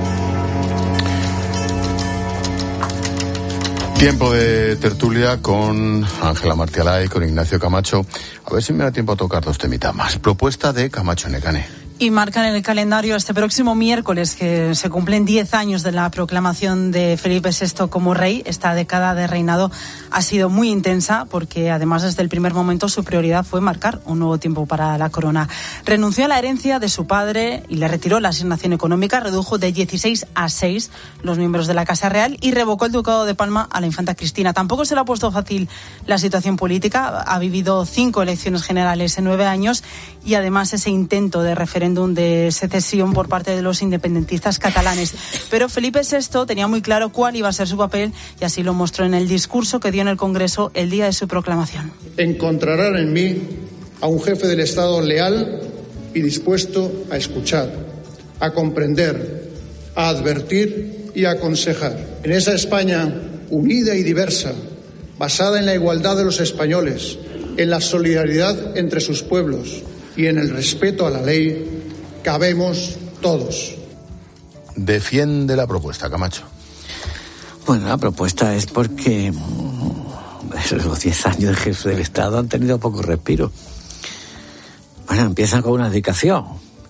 Tiempo de tertulia con Ángela Martialay, con Ignacio Camacho. A ver si me da tiempo a tocar 2 temitas más. Propuesta de Camacho Necane. Y marcan en el calendario este próximo miércoles, que se cumplen 10 años de la proclamación de Felipe VI como rey. Esta década de reinado ha sido muy intensa porque, además, desde el primer momento su prioridad fue marcar un nuevo tiempo para la corona. Renunció a la herencia de su padre y le retiró la asignación económica, redujo de 16 a 6 los miembros de la Casa Real y revocó el ducado de Palma a la infanta Cristina. Tampoco se le ha puesto fácil la situación política. Ha vivido 5 elecciones generales en 9 años y, además, ese intento de referéndum de secesión por parte de los independentistas catalanes. Pero Felipe VI tenía muy claro cuál iba a ser su papel y así lo mostró en el discurso que dio en el Congreso el día de su proclamación. Encontrarán en mí a un jefe del Estado leal y dispuesto a escuchar, a comprender, a advertir y a aconsejar. En esa España unida y diversa, basada en la igualdad de los españoles, en la solidaridad entre sus pueblos y en el respeto a la ley, cabemos todos. Defiende la propuesta, Camacho. Bueno, la propuesta es porque los 10 años de jefe del Estado han tenido poco respiro. Bueno, empiezan con una dedicación, que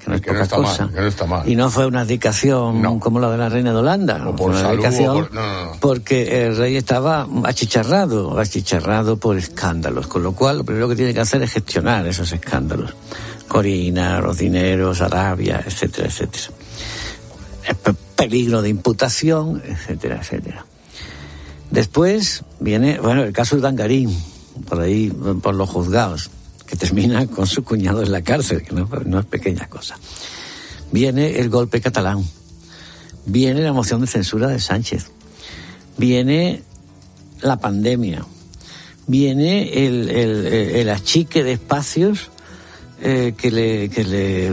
que no es que no poca está cosa. mal, que no está mal. Y no fue una abdicación como la de la reina de Holanda, o fue por una salud, abdicación no. porque el rey estaba achicharrado por escándalos, con lo cual lo primero que tiene que hacer es gestionar esos escándalos. Corina, los dineros, Arabia, etcétera, etcétera. Peligro de imputación, etcétera, etcétera. Después viene, el caso de Dangarín, por ahí, por los juzgados, que termina con su cuñado en la cárcel, que no es pequeña cosa. Viene el golpe catalán, viene la moción de censura de Sánchez, viene la pandemia, viene el achique de espacios que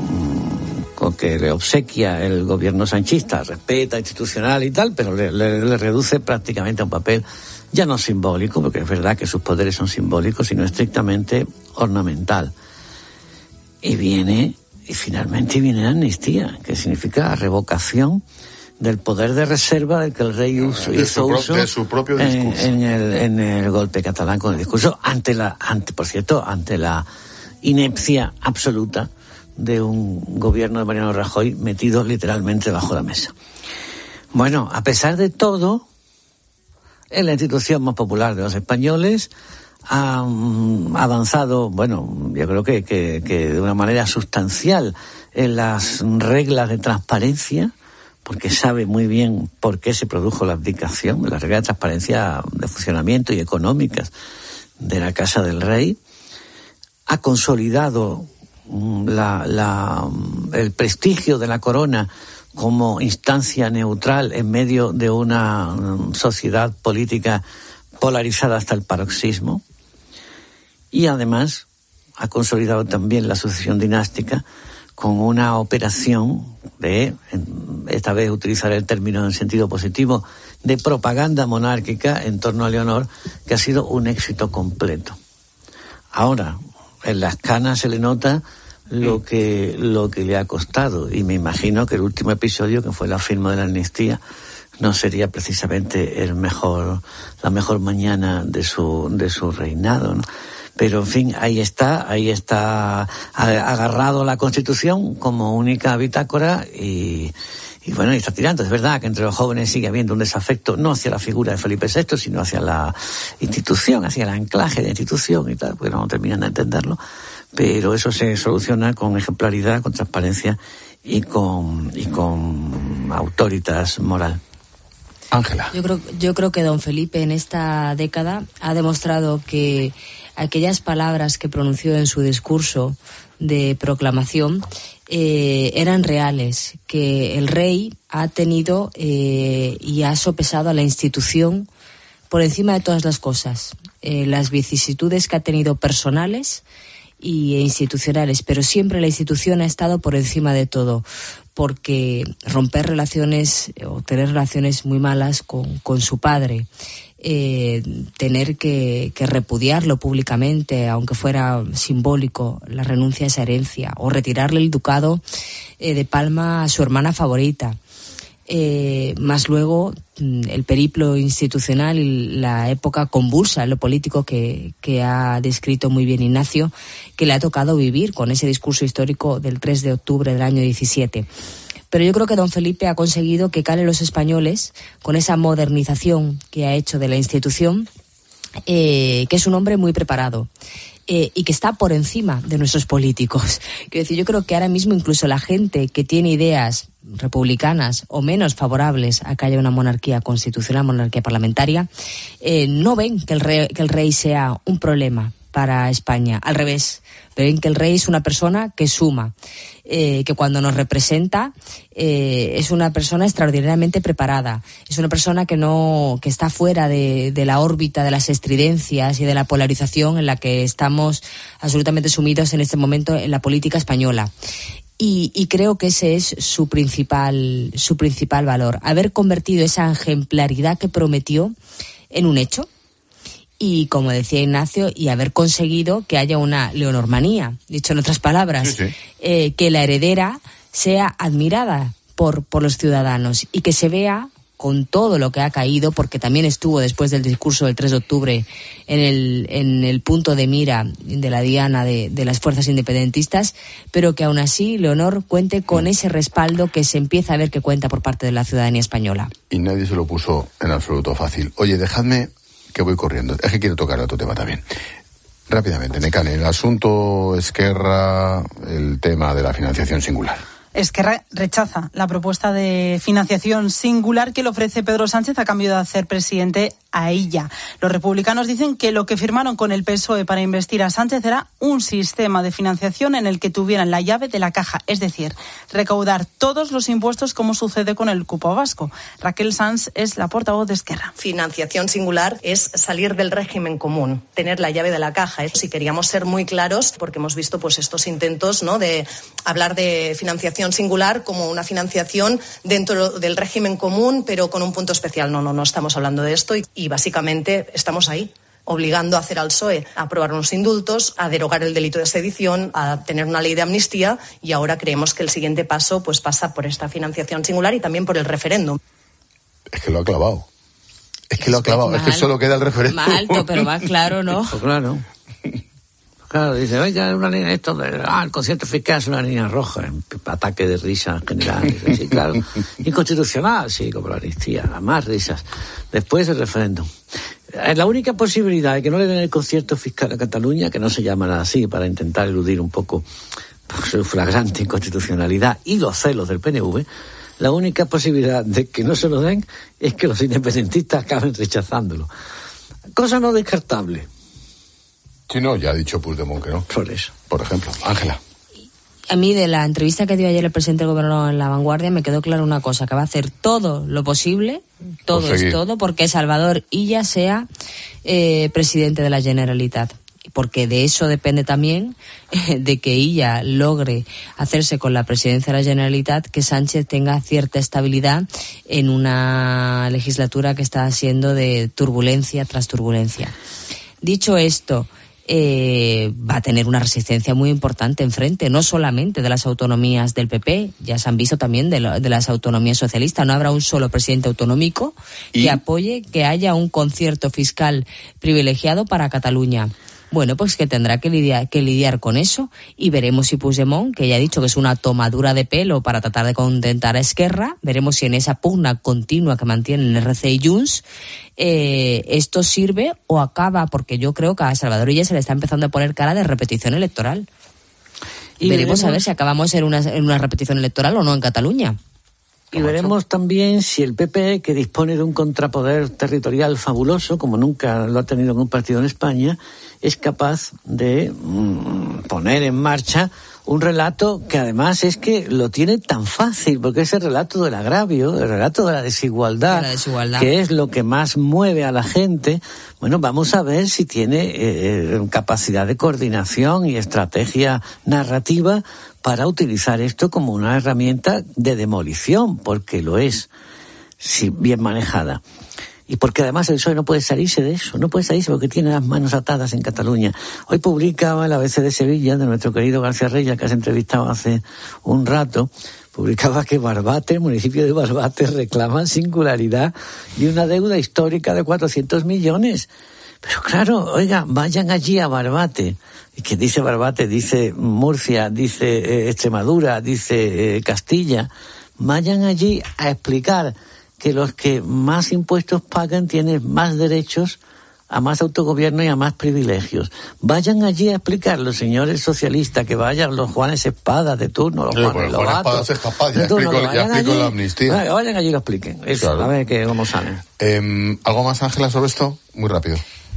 le obsequia el gobierno sanchista, respeta, institucional y tal, pero le reduce prácticamente a un papel ya no simbólico, porque es verdad que sus poderes son simbólicos, sino estrictamente ornamental. Y finalmente viene la amnistía, que significa revocación del poder de reserva del que el rey hizo uso de su propio discurso en el golpe catalán, con el discurso ante la inepcia absoluta de un gobierno de Mariano Rajoy metido literalmente bajo la mesa. Bueno, a pesar de todo, es la institución más popular de los españoles, ha avanzado, yo creo que de una manera sustancial en las reglas de transparencia, porque sabe muy bien por qué se produjo la abdicación, las reglas de transparencia de funcionamiento y económicas de la Casa del Rey. Ha consolidado el prestigio de la corona como instancia neutral en medio de una sociedad política polarizada hasta el paroxismo, y además ha consolidado también la sucesión dinástica con una operación de, esta vez utilizaré el término en sentido positivo, de propaganda monárquica en torno a Leonor, que ha sido un éxito completo. Ahora, en las canas se le nota lo que le ha costado, y me imagino que el último episodio, que fue la firma de la amnistía, no sería precisamente la mejor mañana de su reinado, ¿no? Pero en fin, ahí está agarrado a la Constitución como única bitácora y está tirando. Es verdad que entre los jóvenes sigue habiendo un desafecto, no hacia la figura de Felipe VI, sino hacia la institución, hacia el anclaje de la institución y tal, porque no terminan de entenderlo. Pero eso se soluciona con ejemplaridad, con transparencia y con autoritas moral. Ángela. Yo creo que don Felipe en esta década ha demostrado que aquellas palabras que pronunció en su discurso de proclamación eran reales, que el rey ha tenido y ha sopesado a la institución por encima de todas las cosas, las vicisitudes que ha tenido personales e institucionales, pero siempre la institución ha estado por encima de todo, porque romper relaciones o tener relaciones muy malas con su padre, tener que repudiarlo públicamente, aunque fuera simbólico, la renuncia a esa herencia, o retirarle el ducado de Palma a su hermana favorita, más luego el periplo institucional y la época convulsa en lo político que ha descrito muy bien Ignacio, que le ha tocado vivir con ese discurso histórico del 3 de octubre del año 17. Pero yo creo que don Felipe ha conseguido que calen los españoles con esa modernización que ha hecho de la institución, que es un hombre muy preparado. Y que está por encima de nuestros políticos. Quiero decir, yo creo que ahora mismo incluso la gente que tiene ideas republicanas o menos favorables a que haya una monarquía constitucional, monarquía parlamentaria, no ven que el rey sea un problema para España. Al revés, ven que el rey es una persona que suma, que cuando nos representa es una persona extraordinariamente preparada, es una persona que está fuera de la órbita de las estridencias y de la polarización en la que estamos absolutamente sumidos en este momento en la política española. Y creo que ese es su principal valor, haber convertido esa ejemplaridad que prometió en un hecho. Y, como decía Ignacio, y haber conseguido que haya una leonormanía, dicho en otras palabras, que la heredera sea admirada por los ciudadanos y que se vea con todo lo que ha caído, porque también estuvo después del discurso del 3 de octubre en el punto de mira de la diana de las fuerzas independentistas, pero que aún así Leonor cuente con ese respaldo que se empieza a ver que cuenta por parte de la ciudadanía española. Y nadie se lo puso en absoluto fácil. Oye, dejadme que voy corriendo. Es que quiero tocar otro tema también. Rápidamente, Nekane, el asunto Esquerra, el tema de la financiación singular. Esquerra rechaza la propuesta de financiación singular que le ofrece Pedro Sánchez a cambio de hacer presidente a ella. Los republicanos dicen que lo que firmaron con el PSOE para investir a Sánchez era un sistema de financiación en el que tuvieran la llave de la caja, es decir, recaudar todos los impuestos como sucede con el cupo vasco. Raquel Sanz es la portavoz de Esquerra. Financiación singular es salir del régimen común, tener la llave de la caja. Si queríamos ser muy claros, porque hemos visto pues estos intentos, ¿no?, de hablar de financiación singular como una financiación dentro del régimen común, pero con un punto especial. No estamos hablando de esto y básicamente estamos ahí, obligando a hacer al PSOE a aprobar unos indultos, a derogar el delito de sedición, a tener una ley de amnistía, y ahora creemos que el siguiente paso pues pasa por esta financiación singular y también por el referéndum. Es que lo ha clavado. Es que solo queda el referéndum. Más alto, pero más claro, ¿no? Pues claro. Claro, dice, oiga, una línea, esto de, el concierto fiscal es una línea roja, ataque de risa general. Dice, sí, claro. Inconstitucional, sí, como la amnistía, más risas. Después el referéndum. La única posibilidad de que no le den el concierto fiscal a Cataluña, que no se llamará así, para intentar eludir un poco su flagrante inconstitucionalidad y los celos del PNV, la única posibilidad de que no se lo den es que los independentistas acaben rechazándolo. Cosa no descartable. Sí, no, ya ha dicho Puigdemont que no. Por eso. Por ejemplo, Ángela. A mí, de la entrevista que dio ayer el presidente del Gobierno en La Vanguardia, me quedó claro una cosa, que va a hacer todo lo posible, todo es todo, porque Salvador Illa sea presidente de la Generalitat. Porque de eso depende también, de que Illa logre hacerse con la presidencia de la Generalitat, que Sánchez tenga cierta estabilidad en una legislatura que está siendo de turbulencia tras turbulencia. Dicho esto, va a tener una resistencia muy importante enfrente, no solamente de las autonomías del PP, ya se han visto también de las autonomías socialistas. No habrá un solo presidente autonómico que apoye que haya un concierto fiscal privilegiado para Cataluña. Bueno, pues que tendrá que lidiar con eso, y veremos si Puigdemont, que ya ha dicho que es una tomadura de pelo para tratar de contentar a Esquerra, veremos si en esa pugna continua que mantienen RC y Junts, esto sirve o acaba, porque yo creo que a Salvador Illa se le está empezando a poner cara de repetición electoral. Y veremos a ver si acabamos en una repetición electoral o no en Cataluña. Y veremos también si el PP, que dispone de un contrapoder territorial fabuloso, como nunca lo ha tenido ningún partido en España, es capaz de poner en marcha un relato que además es que lo tiene tan fácil, porque es el relato del agravio, el relato de la desigualdad, que es lo que más mueve a la gente. Bueno, vamos a ver si tiene capacidad de coordinación y estrategia narrativa para utilizar esto como una herramienta de demolición, porque lo es, si bien manejada. Y porque además el PSOE no puede salirse de eso, no puede salirse porque tiene las manos atadas en Cataluña. Hoy publicaba el ABC de Sevilla, de nuestro querido García Reyes, que has entrevistado hace un rato, publicaba que Barbate, el municipio de Barbate, reclama singularidad y una deuda histórica de 400 millones. Pero claro, oiga, vayan allí a Barbate. Y que dice Barbate, dice Murcia, dice Extremadura, dice Castilla. Vayan allí a explicar que los que más impuestos pagan tienen más derechos a más autogobierno y a más privilegios. Vayan allí a explicar, los señores socialistas, que vayan los Juanes Espadas de turno, los Juanes Lobato. Ya explico la amnistía. Vayan allí y lo expliquen. Eso, claro. A ver cómo salen. ¿Algo más, Ángela, sobre esto? Muy rápido.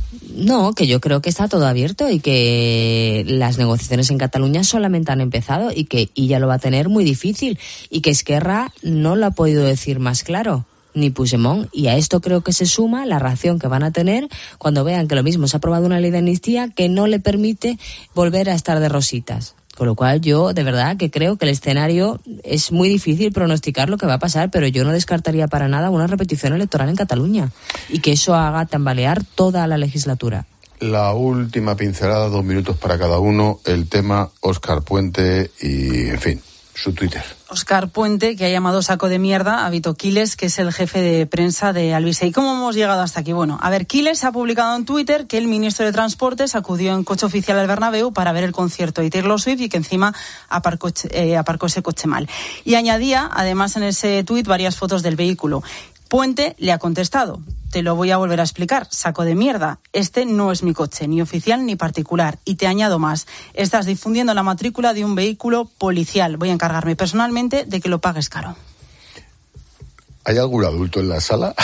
No, que yo creo que está todo abierto y que las negociaciones en Cataluña solamente han empezado y que Illa lo va a tener muy difícil y que Esquerra no lo ha podido decir más claro, ni Puigdemont, y a esto creo que se suma la reacción que van a tener cuando vean que lo mismo se ha aprobado una ley de amnistía que no le permite volver a estar de rositas. Con lo cual yo de verdad que creo que el escenario es muy difícil pronosticar lo que va a pasar, pero yo no descartaría para nada una repetición electoral en Cataluña y que eso haga tambalear toda la legislatura. La última pincelada, 2 minutos para cada uno, el tema Óscar Puente y, en fin, su Twitter. Óscar Puente, que ha llamado saco de mierda a Vito Quiles, que es el jefe de prensa de Albacete. ¿Y cómo hemos llegado hasta aquí? Bueno, a ver, Quiles ha publicado en Twitter que el ministro de Transportes acudió en coche oficial al Bernabéu para ver el concierto de Taylor Swift y que encima aparcó ese coche mal. Y añadía, además, en ese tuit varias fotos del vehículo. Puente le ha contestado: te lo voy a volver a explicar, saco de mierda. Este no es mi coche, ni oficial ni particular. Y te añado más, estás difundiendo la matrícula de un vehículo policial. Voy a encargarme personalmente de que lo pagues caro. ¿Hay algún adulto en la sala?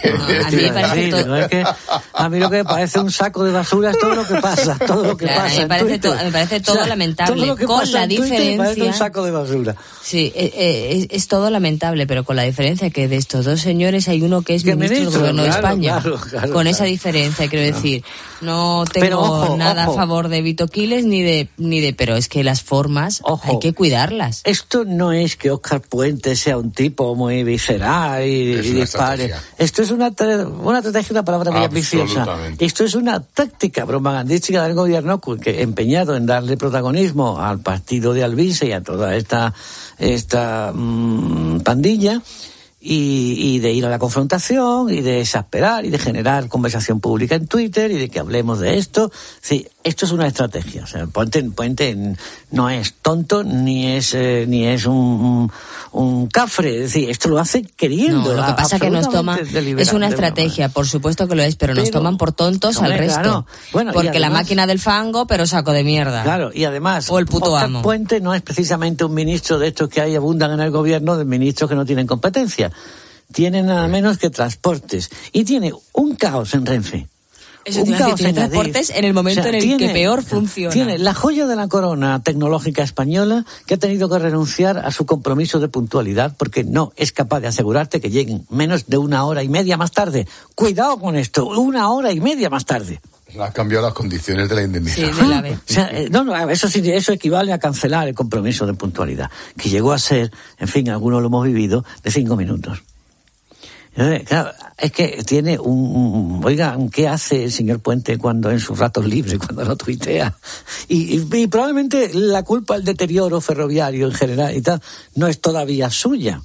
A mí lo que me parece un saco de basura es todo lo que pasa, todo lo que pasa. Me parece todo lamentable. Todo lo que con pasa la diferencia, me parece un saco de basura. Sí, es todo lamentable, pero con la diferencia que de estos dos señores hay uno que es ministro del Gobierno de España. Con esa diferencia, quiero decir, no tengo nada a favor de Vito Quiles ni de, pero es que las formas hay que cuidarlas. Esto no es que Óscar Puente sea un tipo muy visceral y dispare. Esto es una estrategia, una palabra muy ambiciosa. Esto es una táctica propagandística del gobierno que empeñado en darle protagonismo al partido de Albise y a toda esta pandilla, y de ir a la confrontación y de exasperar y de generar conversación pública en Twitter y de que hablemos de esto. Sí, esto es una estrategia. O sea, Puente no es tonto ni es un cafre. Es decir, esto lo hace queriendo. No, lo que pasa es que nos toman, es una estrategia, por supuesto que lo es, pero nos toman por tontos al resto. Claro. Bueno, porque además, la máquina del fango, pero saco de mierda. Claro, y además, o el puto amo. Puente no es precisamente un ministro de estos que abundan en el gobierno, de ministros que no tienen competencia. Tiene nada menos que transportes. Y tiene un caos en Renfe. Eso tiene transportes en el momento en el que peor funciona. Tiene la joya de la corona tecnológica española, que ha tenido que renunciar a su compromiso de puntualidad porque no es capaz de asegurarte que lleguen menos de 1 hora y media más tarde. Cuidado con esto, 1 hora y media más tarde. Ha cambiado las condiciones de la indemnización. Sí, de la vez. O sea, eso equivale a cancelar el compromiso de puntualidad, que llegó a ser, en fin, algunos lo hemos vivido, de 5 minutos. Claro, es que tiene oiga, ¿qué hace el señor Puente cuando en sus ratos libres, cuando no tuitea? Y probablemente la culpa del deterioro ferroviario en general y tal no es todavía suya.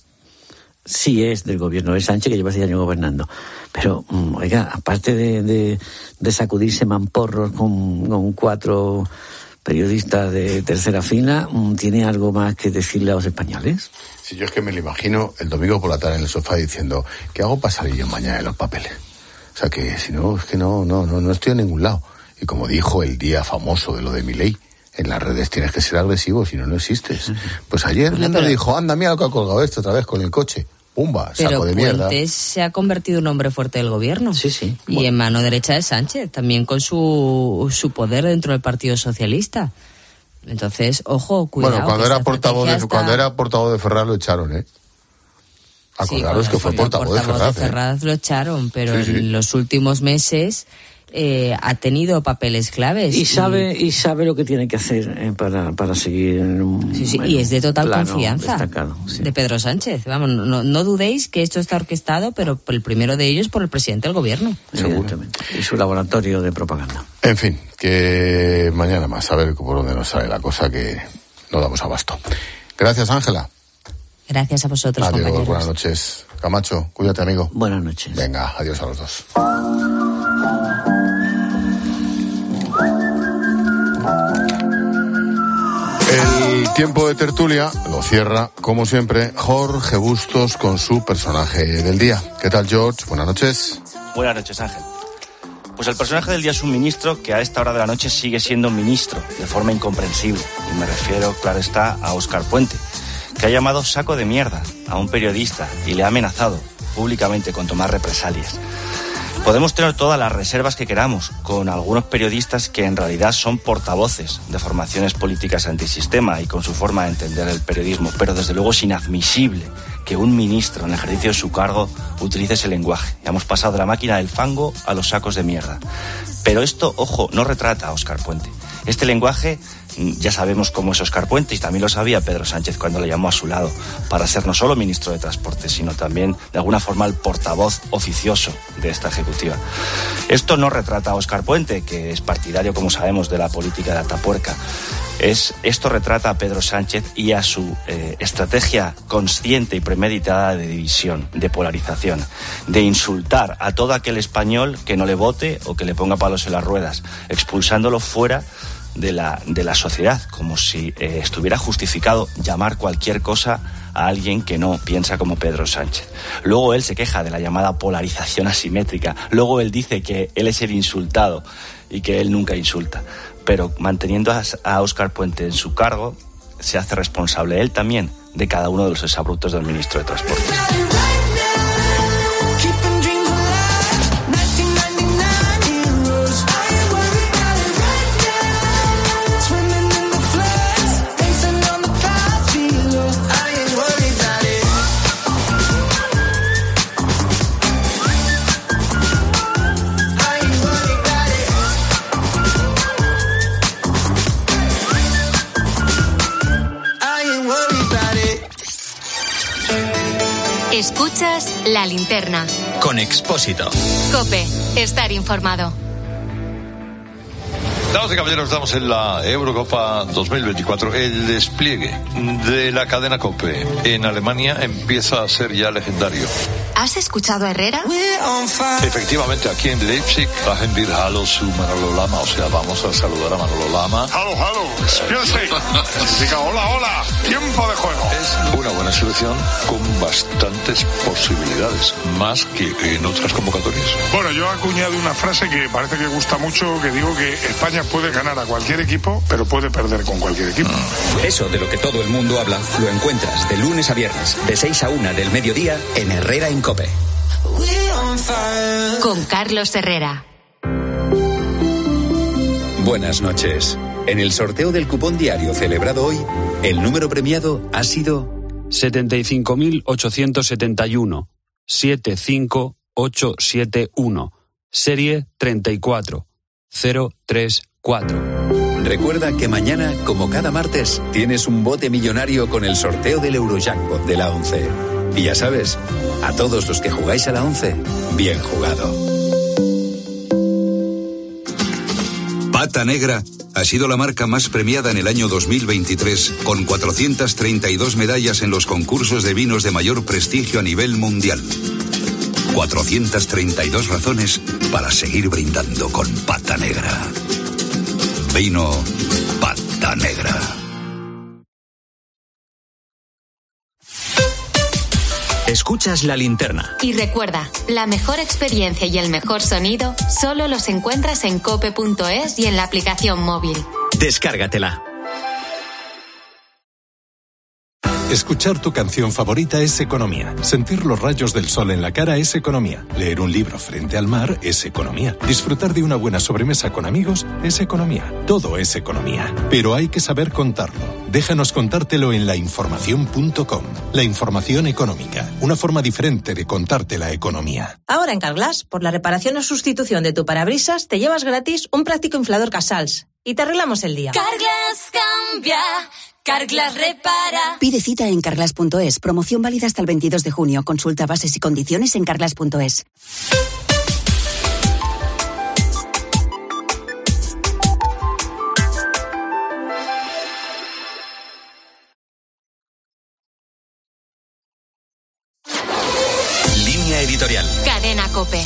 Sí es del gobierno de Sánchez, que lleva 6 años gobernando. Pero, oiga, aparte de sacudirse mamporros con 4 periodistas de tercera fila, ¿tiene algo más que decirle a los españoles? Sí, yo es que me lo imagino el domingo por la tarde en el sofá diciendo, ¿qué hago para salir yo mañana de los papeles? O sea, que si no, es que no estoy en ningún lado. Y como dijo el día famoso de lo de Milei, en las redes tienes que ser agresivo, si no, no existes. Pues ayer me dijo, anda, mira lo que ha colgado esto otra vez con el coche. Pumba, saco de mierda. Pero Puente se ha convertido en un hombre fuerte del gobierno. Sí. Y en mano derecha de Sánchez, también con su poder dentro del Partido Socialista. Entonces, ojo, cuidado. Bueno, cuando era portavoz de Ferraz lo echaron, Acordaros que fue portavoz de Ferraz. Ferraz lo echaron, pero en los últimos meses ha tenido papeles claves. Y sabe lo que tiene que hacer para seguir en un y es de total confianza sí. de Pedro Sánchez. Vamos, no dudéis que esto está orquestado, pero el primero de ellos por el presidente del gobierno. Evidentemente. Y su laboratorio de propaganda. En fin, que mañana más, a ver por dónde nos sale la cosa, que no damos abasto. Gracias, Ángela. Gracias a vosotros, adiós, compañeros. Buenas noches. Camacho, cuídate, amigo. Buenas noches. Venga, adiós a los dos. El tiempo de tertulia lo cierra, como siempre, Jorge Bustos con su personaje del día. ¿Qué tal, George? Buenas noches. Buenas noches, Ángel. Pues el personaje del día es un ministro que a esta hora de la noche sigue siendo ministro, de forma incomprensible. Y me refiero, claro está, a Óscar Puente, que ha llamado saco de mierda a un periodista y le ha amenazado públicamente con tomar represalias. Podemos tener todas las reservas que queramos con algunos periodistas que en realidad son portavoces de formaciones políticas antisistema y con su forma de entender el periodismo, pero desde luego es inadmisible que un ministro en el ejercicio de su cargo utilice ese lenguaje. Ya hemos pasado de la máquina del fango a los sacos de mierda. Pero esto, ojo, no retrata a Óscar Puente. Este lenguaje Ya sabemos cómo es Óscar Puente, y también lo sabía Pedro Sánchez cuando le llamó a su lado para ser no solo ministro de Transporte, sino también de alguna forma el portavoz oficioso de esta ejecutiva. Esto no retrata a Óscar Puente, que es partidario, como sabemos, de la política de Atapuerca. Esto retrata a Pedro Sánchez y a su estrategia consciente y premeditada de división, de polarización, de insultar a todo aquel español que no le vote o que le ponga palos en las ruedas, expulsándolo fuera de la sociedad, como si estuviera justificado llamar cualquier cosa a alguien que no piensa como Pedro Sánchez. Luego él se queja de la llamada polarización asimétrica, luego él dice que él es el insultado y que él nunca insulta, pero manteniendo a Óscar Puente en su cargo, se hace responsable él también de cada uno de los exabruptos del ministro de Transporte. Escuchas La Linterna. Con Expósito. COPE. Estar informado. Damas y caballeros, estamos en la Eurocopa 2024. El despliegue de la cadena COPE en Alemania empieza a ser ya legendario. ¿Has escuchado a Herrera? Efectivamente, aquí en Leipzig, bajen wir Hallo zu Manolo Lama, o sea, vamos a saludar a Manolo Lama. Hallo, significa hola, tiempo de juego. Es una buena selección con bastantes posibilidades, más que en otras convocatorias. Bueno, yo he acuñado una frase que parece que gusta mucho, que digo que España puede ganar a cualquier equipo, pero puede perder con cualquier equipo. Eso de lo que todo el mundo habla, lo encuentras de lunes a viernes, de 6 a 1 del mediodía, en Herrera en COPE. Con Carlos Herrera. Buenas noches. En el sorteo del cupón diario celebrado hoy, el número premiado ha sido 75.871, 75871, serie 34034. Recuerda que mañana, como cada martes, tienes un bote millonario con el sorteo del Eurojackpot de la 11. Y ya sabes, a todos los que jugáis a la 11, bien jugado. Pata Negra ha sido la marca más premiada en el año 2023, con 432 medallas en los concursos de vinos de mayor prestigio a nivel mundial. 432 razones para seguir brindando con Pata Negra. Vino Pata Negra. Escuchas La Linterna. Y recuerda, la mejor experiencia y el mejor sonido solo los encuentras en cope.es y en la aplicación móvil. Descárgatela. Escuchar tu canción favorita es economía. Sentir los rayos del sol en la cara es economía. Leer un libro frente al mar es economía. Disfrutar de una buena sobremesa con amigos es economía. Todo es economía. Pero hay que saber contarlo. Déjanos contártelo en lainformación.com. La información económica. Una forma diferente de contarte la economía. Ahora en Carglass, por la reparación o sustitución de tu parabrisas, te llevas gratis un práctico inflador Casals. Y te arreglamos el día. Carglass cambia. Carglass repara. Pide cita en carglass.es. Promoción válida hasta el 22 de junio. Consulta bases y condiciones en carglass.es. Línea editorial. Cadena COPE.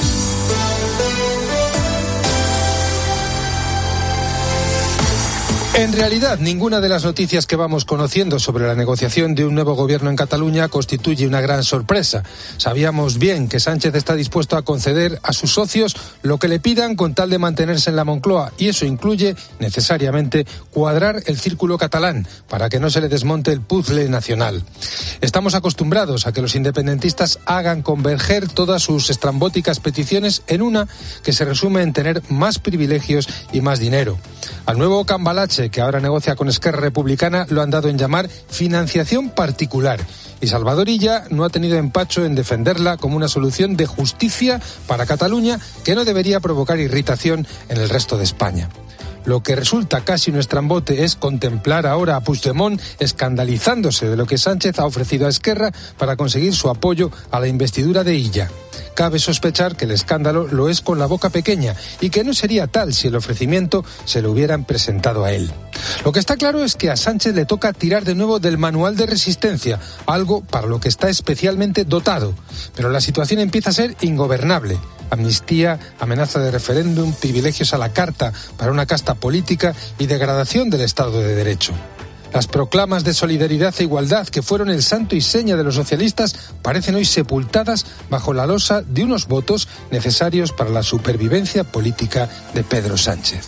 En realidad, ninguna de las noticias que vamos conociendo sobre la negociación de un nuevo gobierno en Cataluña constituye una gran sorpresa. Sabíamos bien que Sánchez está dispuesto a conceder a sus socios lo que le pidan con tal de mantenerse en la Moncloa, y eso incluye necesariamente cuadrar el círculo catalán para que no se le desmonte el puzzle nacional. Estamos acostumbrados a que los independentistas hagan converger todas sus estrambóticas peticiones en una que se resume en tener más privilegios y más dinero. Al nuevo cambalache que ahora negocia con Esquerra Republicana lo han dado en llamar financiación particular, y Salvador Illa no ha tenido empacho en defenderla como una solución de justicia para Cataluña que no debería provocar irritación en el resto de España. Lo que resulta casi un estrambote es contemplar ahora a Puigdemont escandalizándose de lo que Sánchez ha ofrecido a Esquerra para conseguir su apoyo a la investidura de Illa. Cabe sospechar que el escándalo lo es con la boca pequeña y que no sería tal si el ofrecimiento se lo hubieran presentado a él. Lo que está claro es que a Sánchez le toca tirar de nuevo del manual de resistencia, algo para lo que está especialmente dotado. Pero la situación empieza a ser ingobernable. Amnistía, amenaza de referéndum, privilegios a la carta para una casta política y degradación del Estado de Derecho. Las proclamas de solidaridad e igualdad que fueron el santo y seña de los socialistas parecen hoy sepultadas bajo la losa de unos votos necesarios para la supervivencia política de Pedro Sánchez.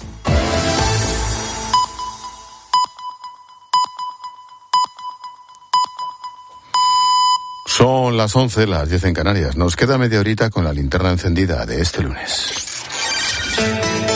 Son las 11, las 10 en Canarias. Nos queda media horita con la linterna encendida de este lunes.